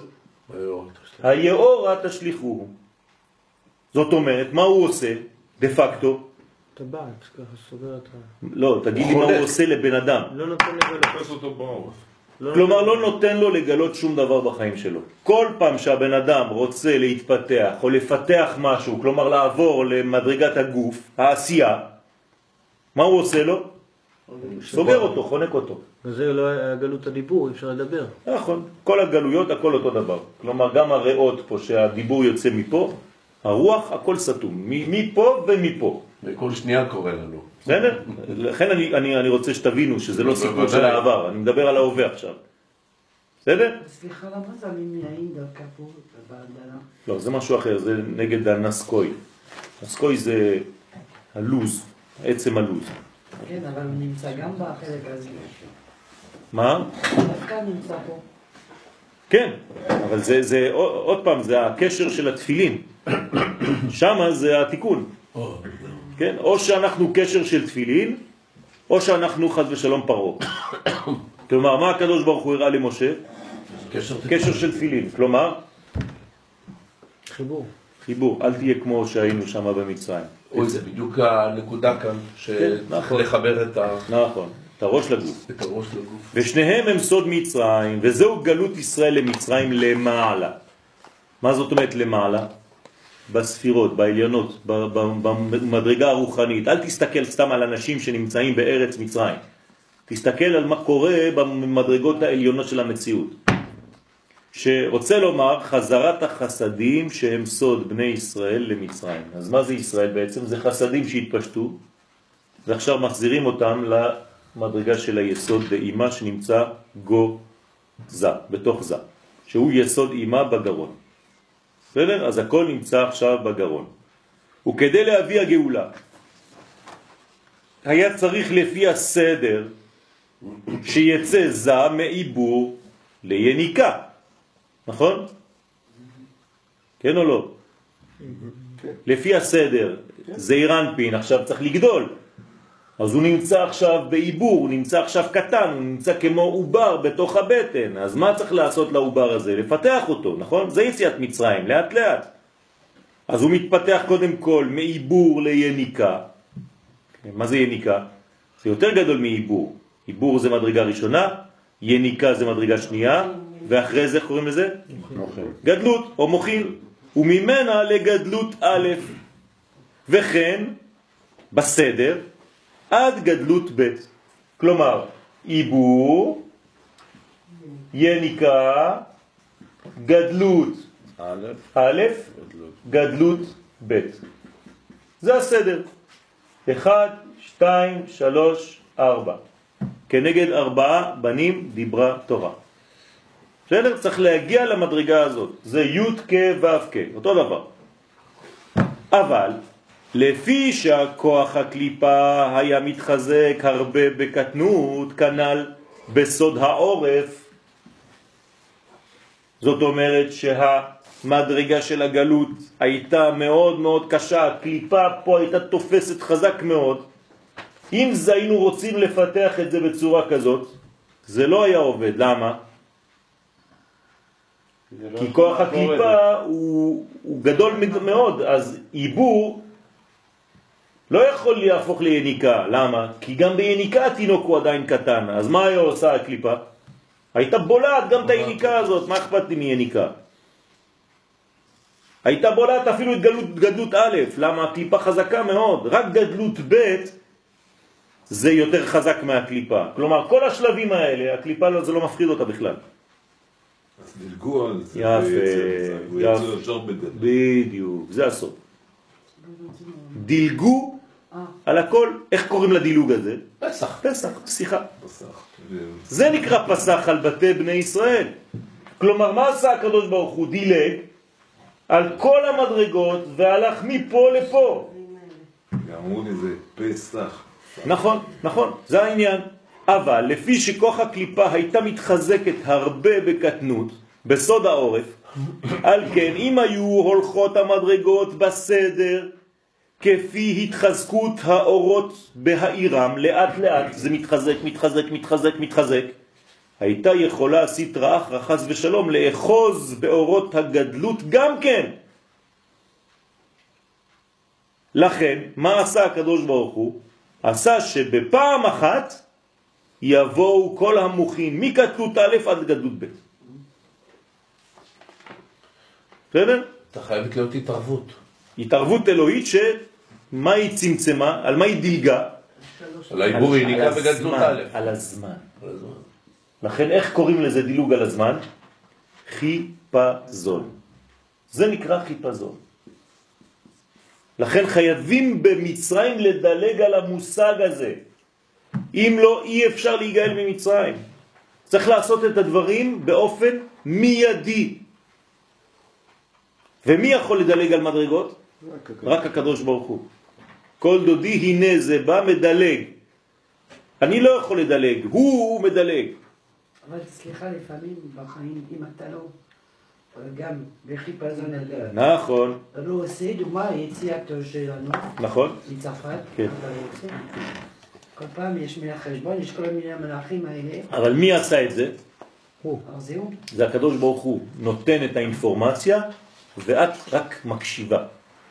היאורה תשליחוהו. זאת אומרת, מה הוא עושה? דה פקטו? טבעת, ככה סוגר את ה... לא, תגיד לי מה הוא עושה לבן אדם. לא נותן לגלות. תופס אותו בעורף. כלומר, לא נותן לו לגלות שום דבר בחיים שלו. כל פעם שהבן אדם רוצה להתפתח או לפתח משהו, כלומר לעבור למדרגת הגוף, העשייה, מה הוא עושה לו? סוגר אותו, חונק אותו. וזה לא היה גלות הדיבור, אפשר לדבר. נכון, כל הגלויות הכל אותו דבר. כלומר, גם הריאות פה שהדיבור יוצא מפה, הרוח הכל סתום, מפה ומפה. וכל שנייה קורה לנו. בסדר? לכן אני, אני, אני רוצה שתבינו שזה לא סיפור של העבר, אני מדבר על ההווה עכשיו. בסדר? סליחה, למה זה ממנעים דווקא פה בהגדלה? לא, זה משהו אחר, זה נגד הנסקוי. נסקוי זה הלוז, עצם הלוז. כן, אבל הוא נמצא גם בחלק הזה. מה? דווקא נמצא פה. כן, אבל זה, זה, עוד פעם, זה הקשר של התפילין. שמה זה התיקון. כן? או שאנחנו קשר של תפילין, או שאנחנו חס ושלום פרעה. כלומר, מה הקדוש ברוך הוא הראה למשה? קשר, קשר של תפילין. כלומר, חיבור. חיבור. אל תהיה כמו שהיינו שם במצרים. אוי, זה בדיוק הנקודה כאן, שצריך נכון. לחבר את ה- נכון, את הראש לגוף. את הראש לגוף. ושניהם הם סוד מצרים, וזהו גלות ישראל למצרים למעלה. מה זאת אומרת למעלה? בספירות, בעליונות, ב- ב- במדרגה הרוחנית. אל תסתכל סתם על אנשים שנמצאים בארץ מצרים. תסתכל על מה קורה במדרגות העליונות של המציאות. שרוצה לומר חזרת החסדים שהם סוד בני ישראל למצרים. אז מה זה ישראל בעצם? זה חסדים שהתפשטו, ועכשיו מחזירים אותם למדרגה של היסוד באימה שנמצא גו זה, בתוך זה, שהוא יסוד אימה בגרון. בסדר? אז הכל נמצא עכשיו בגרון. וכדי להביא הגאולה, היה צריך לפי הסדר שיצא זה מעיבור ליניקה, נכון? כן או לא? לפי הסדר, זעיר אנפין עכשיו צריך לגדול, אז הוא נמצא עכשיו בעיבור, הוא נמצא עכשיו קטן, הוא נמצא כמו עובר בתוך הבטן, אז מה צריך לעשות לעובר הזה? לפתח אותו, נכון? זה יציאת מצרים, לאט לאט. אז הוא מתפתח קודם כל מעיבור ליניקה. מה זה יניקה? זה יותר גדול מעיבור. עיבור זה מדרגה ראשונה, יניקה זה מדרגה שנייה, ואחרי זה קוראים לזה? מוחין. גדלות או מוחין. וממנה לגדלות א', וכן בסדר עד גדלות ב'. כלומר, עיבור, יניקה, גדלות א', א', גדלות ב'. זה הסדר. אחד, שתיים, שלוש, ארבע. כנגד ארבעה בנים דיברה תורה. בסדר? צריך להגיע למדרגה הזאת. זה י' כ' ו' כ', אותו דבר. אבל לפי שהכוח הקליפה היה מתחזק הרבה בקטנות, כנ"ל בסוד העורף, זאת אומרת שהמדרגה של הגלות הייתה מאוד מאוד קשה, הקליפה פה הייתה תופסת חזק מאוד. אם זה היינו רוצים לפתח את זה בצורה כזאת, זה לא היה עובד. למה? כי כוח הקליפה הוא, הוא גדול מאוד, אז עיבור לא יכול להפוך ליניקה. למה? כי גם ביניקה התינוק הוא עדיין קטן. אז מה היה עושה הקליפה? הייתה בולעת גם את היניקה הזאת. מה אכפת לי מיניקה? הייתה בולעת אפילו את גדלות, גדלות א'. למה? הקליפה חזקה מאוד. רק גדלות ב' זה יותר חזק מהקליפה. כלומר, כל השלבים האלה, הקליפה זה לא מפחיד אותה בכלל. אז דילגו על זה. יפה, הוא יצא ישר בגדלות. בדיוק, זה הסוד. דילגו על הכל. איך קוראים לדילוג הזה? פסח. פסח, פסיכה. פסח. זה נקרא פסח על בתי בני ישראל. כלומר, מה עשה הקדוש ברוך הוא? דילג על כל המדרגות והלך מפה לפה. אמרו לי זה פסח. נכון, נכון, זה העניין. אבל לפי שכוח הקליפה הייתה מתחזקת הרבה בקטנות, בסוד העורף, על כן אם היו הולכות המדרגות בסדר כפי התחזקות האורות בהעירם, לאט לאט זה מתחזק, מתחזק, מתחזק, מתחזק, הייתה יכולה סטרא אחרא חס ושלום לאחוז באורות הגדלות גם כן. לכן, מה עשה הקדוש ברוך הוא? עשה שבפעם אחת יבואו כל המוחין מקטנות א' עד גדלות ב'. בסדר? אתה חייבת להיות התערבות. התערבות אלוהית שמה היא צמצמה? על מה היא דילגה? על העיבור יניקה בגדלות א'. על הזמן. לכן איך קוראים לזה דילוג על הזמן? חיפזון. זה נקרא חיפזון. לכן חייבים במצרים לדלג על המושג הזה. אם לא, אי אפשר להיגאל ממצרים. צריך לעשות את הדברים באופן מיידי. ומי יכול לדלג על מדרגות? רק הקדוש ברוך הוא. כל דודי הנה זה בא מדלג. אני לא יכול לדלג, הוא מדלג. אבל סליחה, לפעמים בחיים, אם אתה לא, גם בחיפזון אתה נכון. לא עושה, דוגמה, יציאת שלנו, נכון. מצרפת, כן. כל פעם יש מלך חשבון, יש כל מיני המלאכים האלה. אבל מי עשה את זה? הוא. אז זהו. זה הקדוש ברוך הוא נותן את האינפורמציה ואת רק מקשיבה.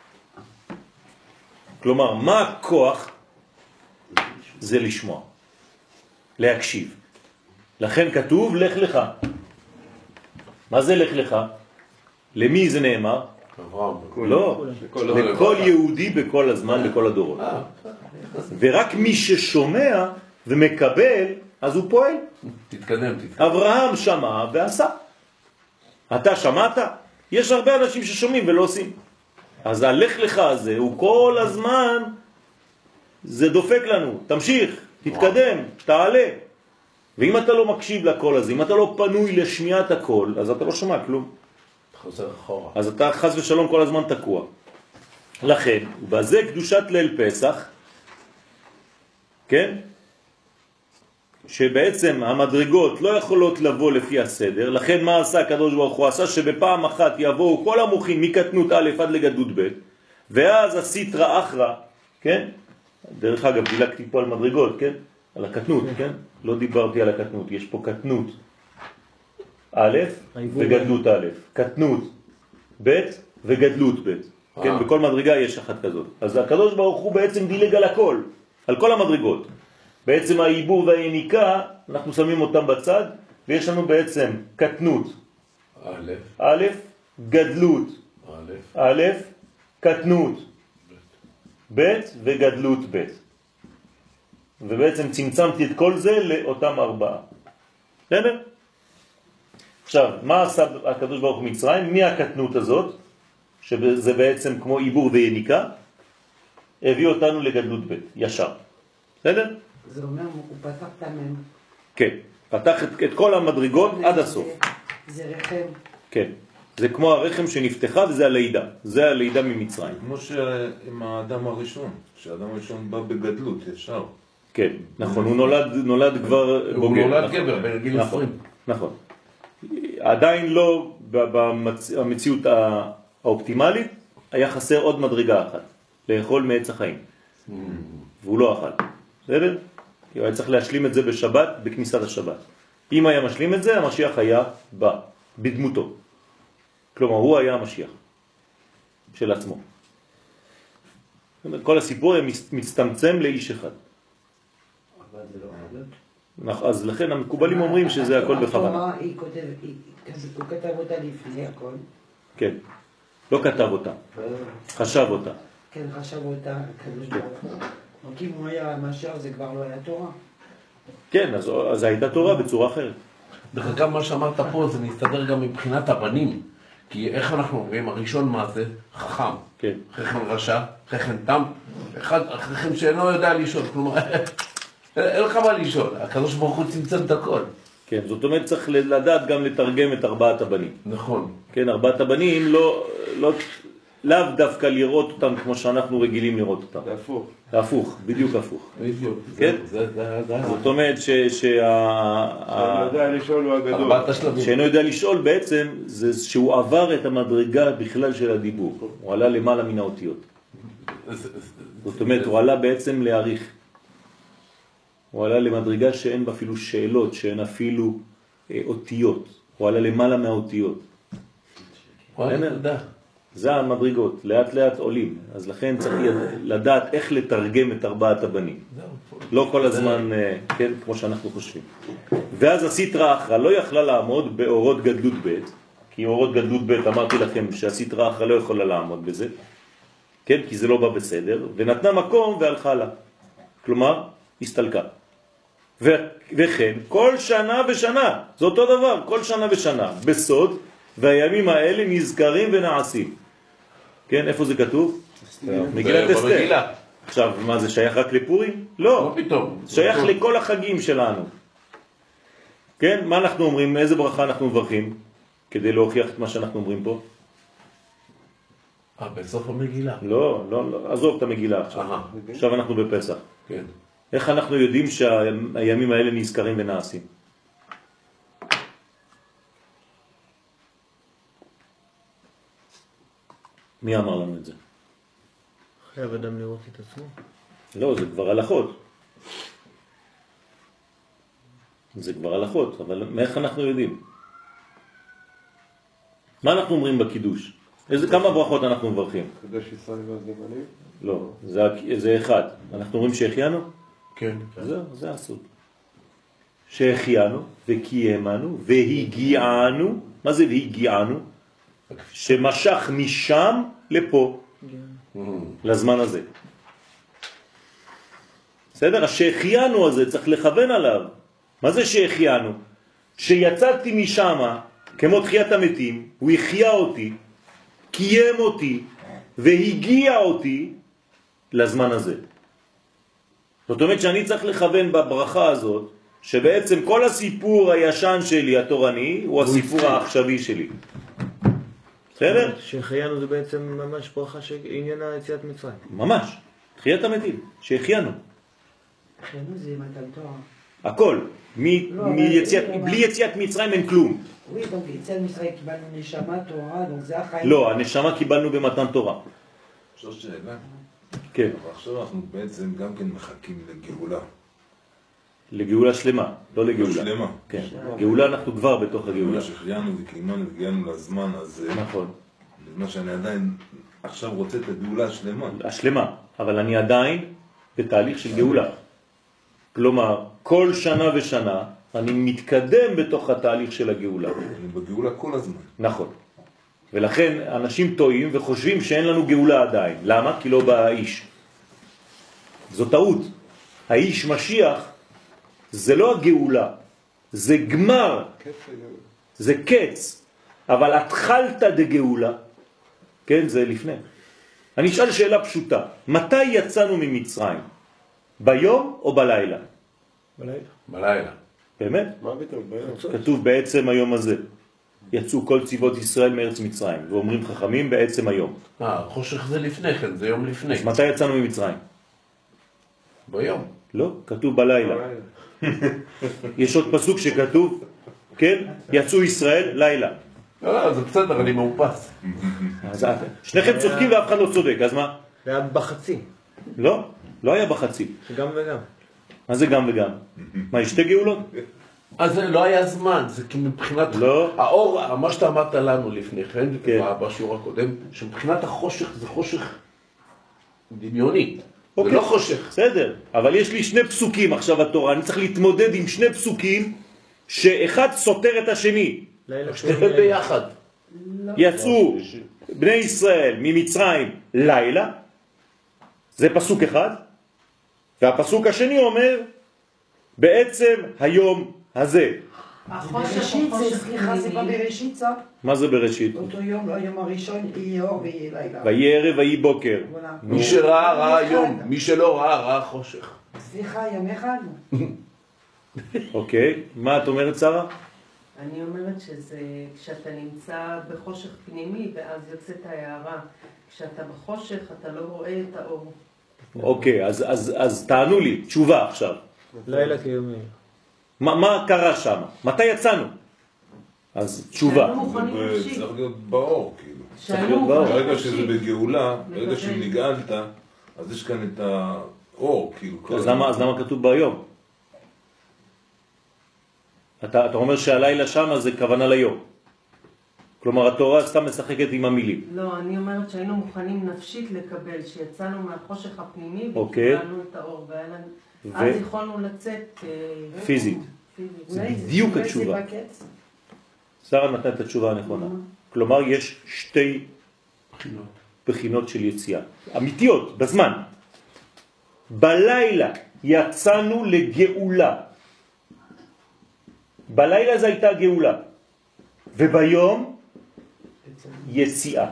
כלומר, מה הכוח? זה לשמוע, להקשיב. לכן כתוב לך לך. מה זה לך לך? למי זה נאמר? לא, לכל יהודי בכל הזמן, בכל הדורות. ורק מי ששומע ומקבל, אז הוא פועל. תתקדם, תתקדם. אברהם שמע ועשה. אתה שמעת? יש הרבה אנשים ששומעים ולא עושים. אז הלך לך הזה, הוא כל הזמן, זה דופק לנו. תמשיך, תתקדם, תעלה. ואם אתה לא מקשיב לקול הזה, אם אתה לא פנוי לשמיעת הקול, אז אתה לא שומע כלום. חוזר אחורה. אז אתה חס ושלום כל הזמן תקוע. לכן, בזה קדושת ליל פסח, כן? שבעצם המדרגות לא יכולות לבוא לפי הסדר, לכן מה עשה הקדוש ברוך הוא? עשה שבפעם אחת יבואו כל המוחים מקטנות א' עד לגדלות ב', ואז הסיטרא אחרא, כן? דרך אגב, דילגתי פה על מדרגות, כן? על הקטנות, כן? לא דיברתי על הקטנות, יש פה קטנות א' וגדלות א', קטנות ב' וגדלות ב', כן? בכל מדרגה יש אחת כזאת. אז הקדוש ברוך הוא בעצם דילג על הכל, על כל המדרגות. בעצם העיבור והיניקה, אנחנו שמים אותם בצד, ויש לנו בעצם קטנות א', א', גדלות א', א', קטנות ב' וגדלות ב'. ובעצם צמצמתי את כל זה לאותם ארבעה. בסדר? עכשיו, מה עשה הקדוש ברוך הוא מצרים? מהקטנות הזאת, שזה בעצם כמו עיבור ויניקה, הביא אותנו לגדלות ב', ישר. בסדר? זה אומר, הוא פתח את המם. כן, פתח את, את כל המדרגות עד הסוף. זה רחם. כן, זה כמו הרחם שנפתחה וזה הלידה. זה הלידה ממצרים. כמו שעם האדם הראשון, שהאדם הראשון בא בגדלות ישר. כן, נכון, הוא נולד, נולד כבר הוא בוגר. נולד נכון, גבר, בגיל נכון, עשרים. נכון. עדיין לא, במציאות האופטימלית, היה חסר עוד מדרגה אחת, לאכול מעץ החיים. והוא לא אכל. בסדר? הוא היה צריך להשלים את זה בשבת, בכניסת השבת. אם היה משלים את זה, המשיח היה בא, בדמותו. כלומר, הוא היה המשיח של עצמו. זאת אומרת, כל הסיפור היה מצטמצם לאיש אחד. אבל זה לא חלק. אז לכן המקובלים אומרים שזה הכל בכוונה. התורה, היא כותב, הוא כתב אותה לפני הכל. כן. לא כתב אותה, חשב אותה. כן, חשב אותה, הקדוש ברוך הוא. כי אם הוא היה המשיח זה כבר לא היה תורה. כן, אז, אז הייתה תורה בצורה אחרת. דרך אגב, מה שאמרת פה זה מסתדר גם מבחינת הבנים. כי איך אנחנו אומרים, הראשון מה זה? חכם. כן. חכם רשע, חכם תם, אחד, חכם שאינו יודע לשאול, כלומר, אין לך מה לשאול, הקדוש ברוך הוא צמצם את הכל. כן, זאת אומרת צריך לדעת גם לתרגם את ארבעת הבנים. נכון. כן, ארבעת הבנים לא, לא, לאו דווקא לראות אותם כמו שאנחנו רגילים לראות אותם. זה הפוך. הפוך, בדיוק הפוך. בדיוק. כן? זה, זה, זה, זאת אומרת ש... שה... אני יודע לשאול הוא הגדול. ארבעת השלבים. שאינו יודע לשאול בעצם, זה שהוא עבר את המדרגה בכלל של הדיבור. הוא עלה למעלה מן האותיות. זאת אומרת, הוא עלה בעצם להעריך. הוא עלה למדרגה שאין בה אפילו שאלות, שאין אפילו אה, אותיות. הוא עלה למעלה מהאותיות. זה המדרגות, לאט לאט עולים. אז לכן צריך לדעת איך לתרגם את ארבעת הבנים. לא כל הזמן, כן, כמו שאנחנו חושבים. ואז הסיטרא אחרא לא יכלה לעמוד באורות גדלות ב', כי אורות גדלות ב' אמרתי לכם שהסיטרא אחרא לא יכולה לעמוד בזה, כן, כי זה לא בא בסדר, ונתנה מקום והלכה לה. כלומר, הסתלקה. וכן, כל שנה ושנה, זה אותו דבר, כל שנה ושנה, בסוד, והימים האלה נזכרים ונעשים. כן, איפה זה כתוב? מגילת אסתר. עכשיו, מה זה שייך רק לפורים? לא. לא פתאום. שייך לכל החגים שלנו. כן, מה אנחנו אומרים? איזה ברכה אנחנו מברכים? כדי להוכיח את מה שאנחנו אומרים פה? אה, בסוף המגילה. לא, לא, לא, עזוב את המגילה עכשיו. עכשיו אנחנו בפסח. כן. איך אנחנו יודעים שהימים האלה נזכרים ונעשים? מי אמר לנו את זה? חייב אדם לראות את עצמו? לא, זה כבר הלכות. זה כבר הלכות, אבל איך אנחנו יודעים? מה אנחנו אומרים בקידוש? איזה כמה ברכות אנחנו מברכים? קדוש ישראל והזמנים? לא, זה, זה אחד. אנחנו אומרים שהחיינו? כן. זה, זה הסוד. שהחיינו וקיימנו והגיענו. מה זה והגיענו? שמשך משם לפה, לזמן הזה. בסדר? השהחיינו הזה צריך לכוון עליו. מה זה שהחיינו? שיצאתי משם, כמו תחיית המתים, הוא החיה אותי, קיים אותי, והגיע אותי לזמן הזה. זאת אומרת שאני צריך לכוון בברכה הזאת, שבעצם כל הסיפור הישן שלי, התורני, הוא הסיפור העכשווי שלי. בסדר? שהחיינו זה בעצם ממש ברכה שעניינה יציאת מצרים. ממש. תחיית המתים, שהחיינו. אצלנו זה מתן תורה. הכל. מ- לא, מיציאת- אבל- בלי יציאת מצרים אין כלום. Oui, donc אצל מצרים קיבלנו נשמה, תורה, donc זה החיים. לא, הנשמה קיבלנו במתן תורה. אפשר שאלה? כן. אבל עכשיו אנחנו בעצם גם כן מחכים לגאולה. לגאולה שלמה, לא לגאולה. שלמה. כן. גאולה אנחנו כבר בתוך הגאולה. גאולה שהחיינו וקיימנו והגיענו לזמן הזה. נכון. בזמן שאני עדיין עכשיו רוצה את הגאולה השלמה. השלמה, אבל אני עדיין בתהליך של גאולה. כלומר, כל שנה ושנה אני מתקדם בתוך התהליך של הגאולה. אני בגאולה כל הזמן. נכון. ולכן אנשים טועים וחושבים שאין לנו גאולה עדיין. למה? כי לא בא האיש. זו טעות. האיש משיח זה לא הגאולה, זה גמר, זה קץ. אבל התחלת דגאולה, כן, זה לפני. אני אשאל שאלה פשוטה. מתי יצאנו ממצרים? ביום או בלילה? בלילה. בלילה. באמת? מה פתאום? ביום. כתוב בעצם היום הזה. יצאו כל צבאות ישראל מארץ מצרים, ואומרים חכמים בעצם היום. אה, חושך זה לפני כן, זה יום לפני. אז מתי יצאנו ממצרים? ביום. לא, כתוב בלילה. יש עוד פסוק שכתוב, כן? יצאו ישראל לילה. לא, לא, זה בסדר, אני מאופס. אז שניכם צודקים ואף אחד לא צודק, אז מה? זה היה בחצי, לא, לא היה בחצי. גם וגם. מה זה גם וגם? מה, יש שתי גאולות? אז זה לא היה זמן, זה כי מבחינת... לא. האור, מה שאתה אמרת לנו לפני כן, כן. בשיעור הקודם, שמבחינת החושך זה חושך דמיוני. זה אוקיי. לא חושך. בסדר, אבל יש לי שני פסוקים עכשיו התורה, אני צריך להתמודד עם שני פסוקים שאחד סותר את השני. לילה שתיהם ביחד. יצאו בני ישראל ממצרים לילה, זה פסוק אחד, והפסוק השני אומר בעצם היום הזה. החושך בראשית הוא זה, חושך סליחה, זה פנימי. בבראשית זה? מה זה בראשית? אותו יום, לא היום הראשון, יהיה אור ויהיה לילה. ויהי ערב ויהי בוקר. וואלה. מי שראה ראה יום יום, אחד. מי שלא ראה ראה חושך. סליחה, יום אחד. אוקיי, מה את אומרת שרה? אני אומרת שזה כשאתה נמצא בחושך פנימי ואז יוצאת ההערה. כשאתה בחושך אתה לא רואה את האור. אוקיי, אז, אז, אז תענו לי, תשובה עכשיו. לילה כיומי. מה, מה קרה שם? מתי יצאנו? אז תשובה. שהיינו מוכנים זה נפשית. צריך להיות באור, כאילו. שהיינו להיות באור. מוכנים ברגע שזה נפשית. בגאולה, ברגע לקבל. שנגאלת, אז יש כאן את האור, כאילו. אז למה, אז למה כתוב ביום? אתה, אתה אומר שהלילה שם זה כוונה ליום. כלומר, התורה סתם משחקת עם המילים. לא, אני אומרת שהיינו מוכנים נפשית לקבל, שיצאנו מהחושך הפנימי אוקיי. וקיבלנו את האור, והיה לנו... ו- אז יכולנו לצאת... אה, פיזית. פיזית. אולי בדיוק אולי התשובה. זה בקץ? שרה נתנה את התשובה הנכונה. כלומר, יש שתי בחינות של יציאה. אמיתיות, בזמן. בלילה יצאנו לגאולה. בלילה זה הייתה גאולה. וביום יציאה.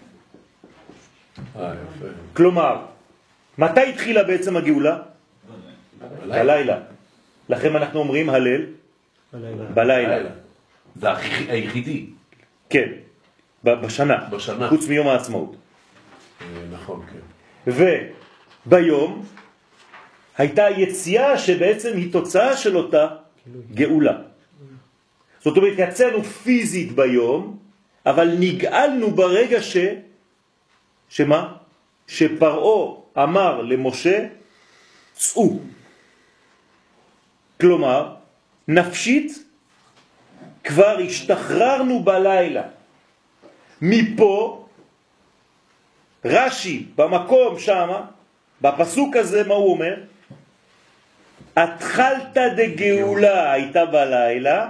אה, יפה. כלומר, מתי התחילה בעצם הגאולה? בלילה. לכן אנחנו אומרים הלל בלילה. בלילה. זה הכי- היחידי. כן, ב- בשנה. בשנה. חוץ מיום העצמאות. אה, נכון, כן. וביום הייתה יציאה שבעצם היא תוצאה של אותה גאולה. זאת אומרת, יצאנו פיזית ביום, אבל נגאלנו ברגע ש... שמה? שפרעה אמר למשה, צאו. כלומר, נפשית כבר השתחררנו בלילה. מפה, רש"י במקום שמה, בפסוק הזה מה הוא אומר? התחלת דגאולה הייתה בלילה,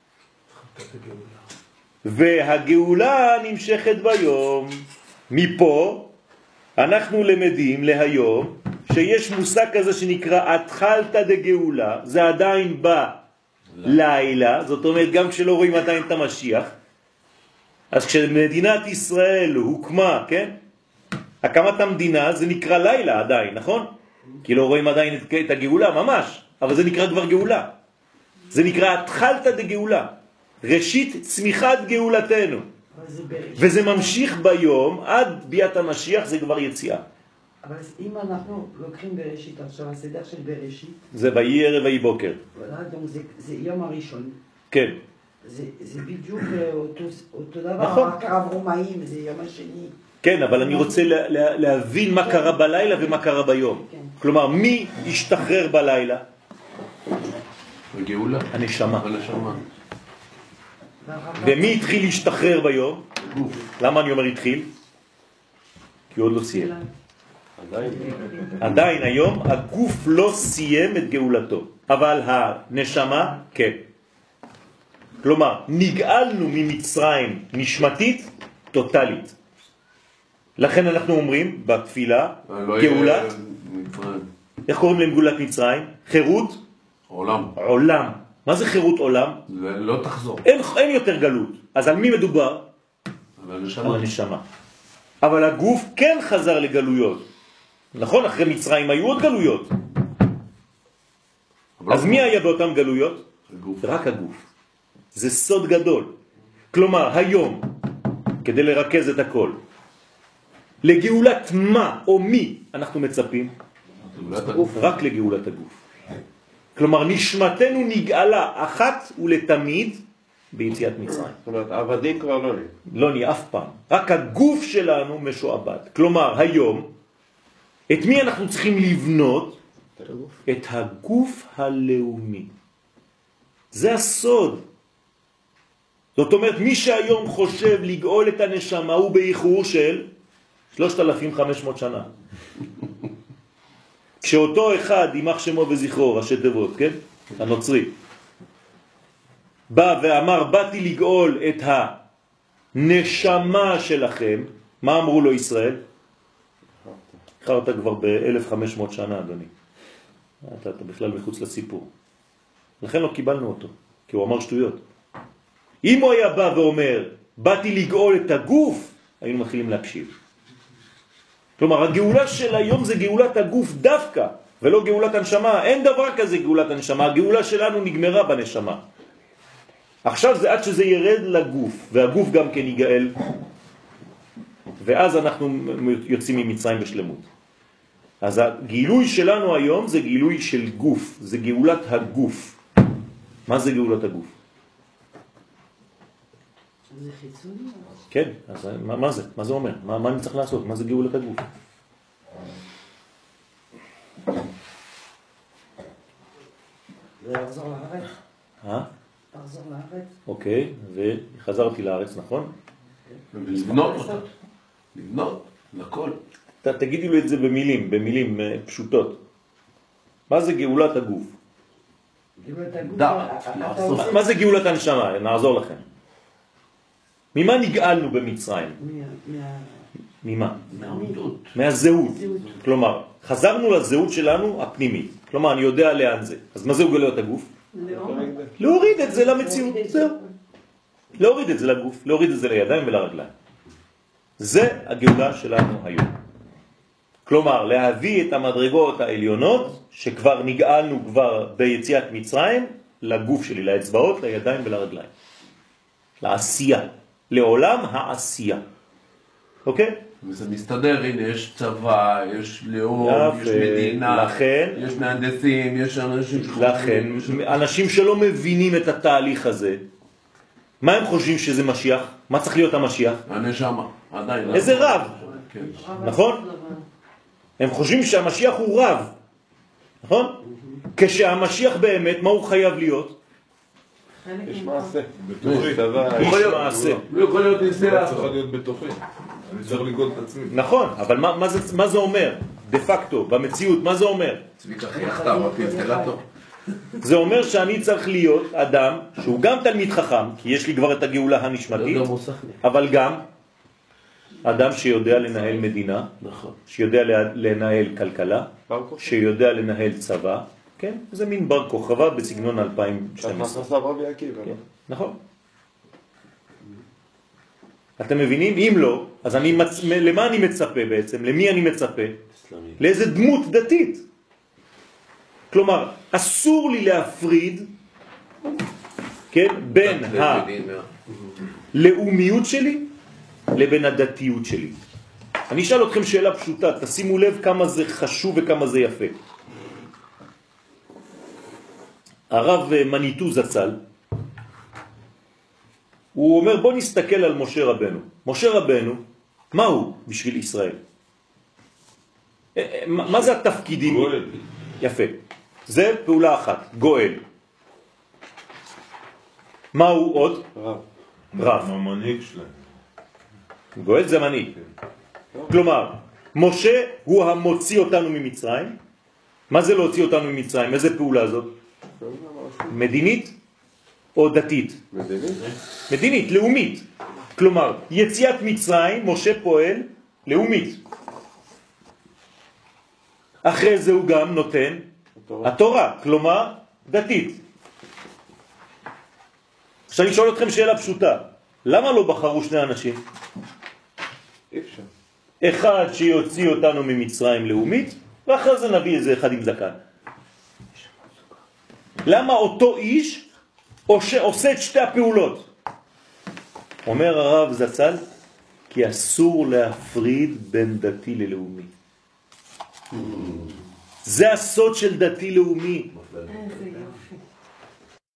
והגאולה נמשכת ביום. מפה אנחנו למדים להיום שיש מושג כזה שנקרא התחלת דגאולה, זה עדיין בלילה, זאת אומרת גם כשלא רואים עדיין את המשיח. אז כשמדינת ישראל הוקמה, כן? הקמת המדינה זה נקרא לילה עדיין, נכון? כי לא רואים עדיין את, את הגאולה ממש, אבל זה נקרא כבר גאולה. זה נקרא התחלת דגאולה, ראשית צמיחת גאולתנו. אבל זה בראשית. וזה ממשיך ביום עד ביאת המשיח, זה כבר יציאה. אבל אם אנחנו לוקחים בראשית, עכשיו הסדר של בראשית, זה ויהי ערב ויהי בוקר. זה, זה יום הראשון. כן. זה, זה בדיוק אותו, אותו דבר, נכון. רק הרב רומאים, זה יום השני. כן, אבל אני רוצה לה, לה, להבין מה קרה בלילה ומה קרה ביום. כן. כלומר, מי השתחרר בלילה? הגאולה. הנשמה. הנשמה. ומי התחיל להשתחרר ביום? גוף. למה אני אומר התחיל? כי עוד לא סיים. עדיין. עדיין היום הגוף לא סיים את גאולתו, אבל הנשמה כן. כלומר, נגאלנו ממצרים נשמתית טוטלית. לכן אנחנו אומרים בתפילה, גאולת, איך קוראים להם גאולת מצרים? חירות? עולם. עולם. מה זה חירות עולם? לא תחזור. אין, אין יותר גלות. אז על מי מדובר? על הנשמה. על הנשמה. אבל הגוף כן חזר לגלויות. נכון, אחרי מצרים היו עוד גלויות. אז מי היה באותן גלויות? הגוף. רק הגוף. זה סוד גדול. כלומר, היום, כדי לרכז את הכל, לגאולת מה או מי אנחנו מצפים? גאולת הגוף. רק לגאולת הגוף. כלומר, נשמתנו נגאלה אחת ולתמיד ביציאת מצרים. זאת אומרת, עבדים כבר לא נהיה. לא נהיה אף פעם. רק הגוף שלנו משועבד. כלומר, היום, את מי אנחנו צריכים לבנות? את הגוף הלאומי. זה הסוד. זאת אומרת, מי שהיום חושב לגאול את הנשמה הוא באיחור של שלושת אלפים וחמש מאות שנה. כשאותו אחד, יימח שמו וזכרו, ראשי תיבות, כן? הנוצרי, בא ואמר, באתי לגאול את הנשמה שלכם, מה אמרו לו ישראל? חרת כבר ב-אלף וחמש מאות שנה, אדוני. אתה, אתה בכלל מחוץ לסיפור. לכן לא קיבלנו אותו, כי הוא אמר שטויות. אם הוא היה בא ואומר, באתי לגאול את הגוף, היינו מתחילים להקשיב. כלומר, הגאולה של היום זה גאולת הגוף דווקא, ולא גאולת הנשמה. אין דבר כזה גאולת הנשמה. הגאולה שלנו נגמרה בנשמה. עכשיו זה עד שזה ירד לגוף, והגוף גם כן יגאל, ואז אנחנו יוצאים ממצרים בשלמות. אז הגילוי שלנו היום זה גילוי של גוף, זה גאולת הגוף. מה זה גאולת הגוף? זה חיצוני? כן, אז מה, מה זה? מה זה אומר? מה, מה אני צריך לעשות? מה זה גאולת הגוף? זה לחזור לארץ. אה? לחזור לארץ. אוקיי, וחזרתי לארץ, נכון? לבנות אותה. לבנות, לכל. ת, תגידי לו את זה במילים, במילים פשוטות. מה זה גאולת הגוף? גאולת הגוף. דעת, אתה לעשות. עושה- מה זה גאולת הנשמה? נעזור לכם. ממה נגאלנו במצרים? מה- מה- ממה? מהעמדות. מהזהות. זהות. כלומר, חזרנו לזהות שלנו הפנימית. כלומר, אני יודע לאן זה. אז מה זה גאולת הגוף? להוריד את זה למציאות. זהו. להוריד את זה לגוף, להוריד את זה לידיים ולרגליים. זה הגאולה שלנו היום. כלומר, להביא את המדרגות העליונות שכבר נגאלנו כבר ביציאת מצרים לגוף שלי, לאצבעות, לידיים ולרגליים. לעשייה. לעולם העשייה. אוקיי? וזה מסתדר, הנה, יש צבא, יש לאום, יפה. יש מדינה, לכן- יש מהנדסים, יש אנשים לכן, אנשים שלא מבינים את התהליך הזה, מה הם חושבים שזה משיח? מה צריך להיות המשיח? הנשמה, עדיין. איזה רב? כן. נכון? הם חושבים שהמשיח הוא רב, נכון? כשהמשיח באמת, מה הוא חייב להיות? יש מעשה. בתוכי. צבא, איש יכול להיות- מעשה. לא יכול להיות ניסי צריכה לעשות. להיות בתוכי. אני צריך לגאול את עצמי. נכון, אבל מה, מה, זה, מה זה אומר? דה פקטו, במציאות, מה זה אומר? צביקה חייכת, אמרתי אינסטלטור. זה אומר שאני צריך להיות אדם שהוא גם תלמיד חכם, כי יש לי כבר את הגאולה הנשמתית, לא מוסכני. אבל גם אדם שיודע לנהל מדינה, נכון. שיודע לנהל כלכלה, בר כוכבא. שיודע לנהל צבא, כן? זה מין בר כוכבא בסגנון אלפיים ושתים ככה עשרה. חסר רבי עקיבא. כן, נכון. אתם מבינים? אם לא, אז אני מצ... למה אני מצפה בעצם? למי אני מצפה? לאיזה דמות דתית. כלומר, אסור לי להפריד, כן, בין הלאומיות שלי לבין הדתיות שלי. אני אשאל אתכם שאלה פשוטה, תשימו לב כמה זה חשוב וכמה זה יפה. הרב מניטו זצ"ל, הוא אומר בוא נסתכל על משה רבנו. משה רבנו, מה הוא בשביל ישראל? מה זה התפקידים? גואל. יפה. זה פעולה אחת, גואל. מה הוא עוד? רב. רב. המנהיג שלהם. גואל זה מנהיג. כלומר, משה הוא המוציא אותנו ממצרים. מה זה להוציא אותנו ממצרים? איזה פעולה זאת? מדינית או דתית? מדינית. מדינית, לאומית. כלומר, יציאת מצרים, משה פועל לאומית. אחרי זה הוא גם נותן התורה, התורה כלומר דתית. עכשיו אני שואל אתכם שאלה פשוטה, למה לא בחרו שני אנשים? אי אפשר. אחד שיוציא אותנו ממצרים לאומית, ואחרי זה נביא איזה אחד עם זקן. למה אותו איש עושה את שתי הפעולות? אומר הרב זצ"ל, כי אסור להפריד בין דתי ללאומי. זה הסוד של דתי לאומי.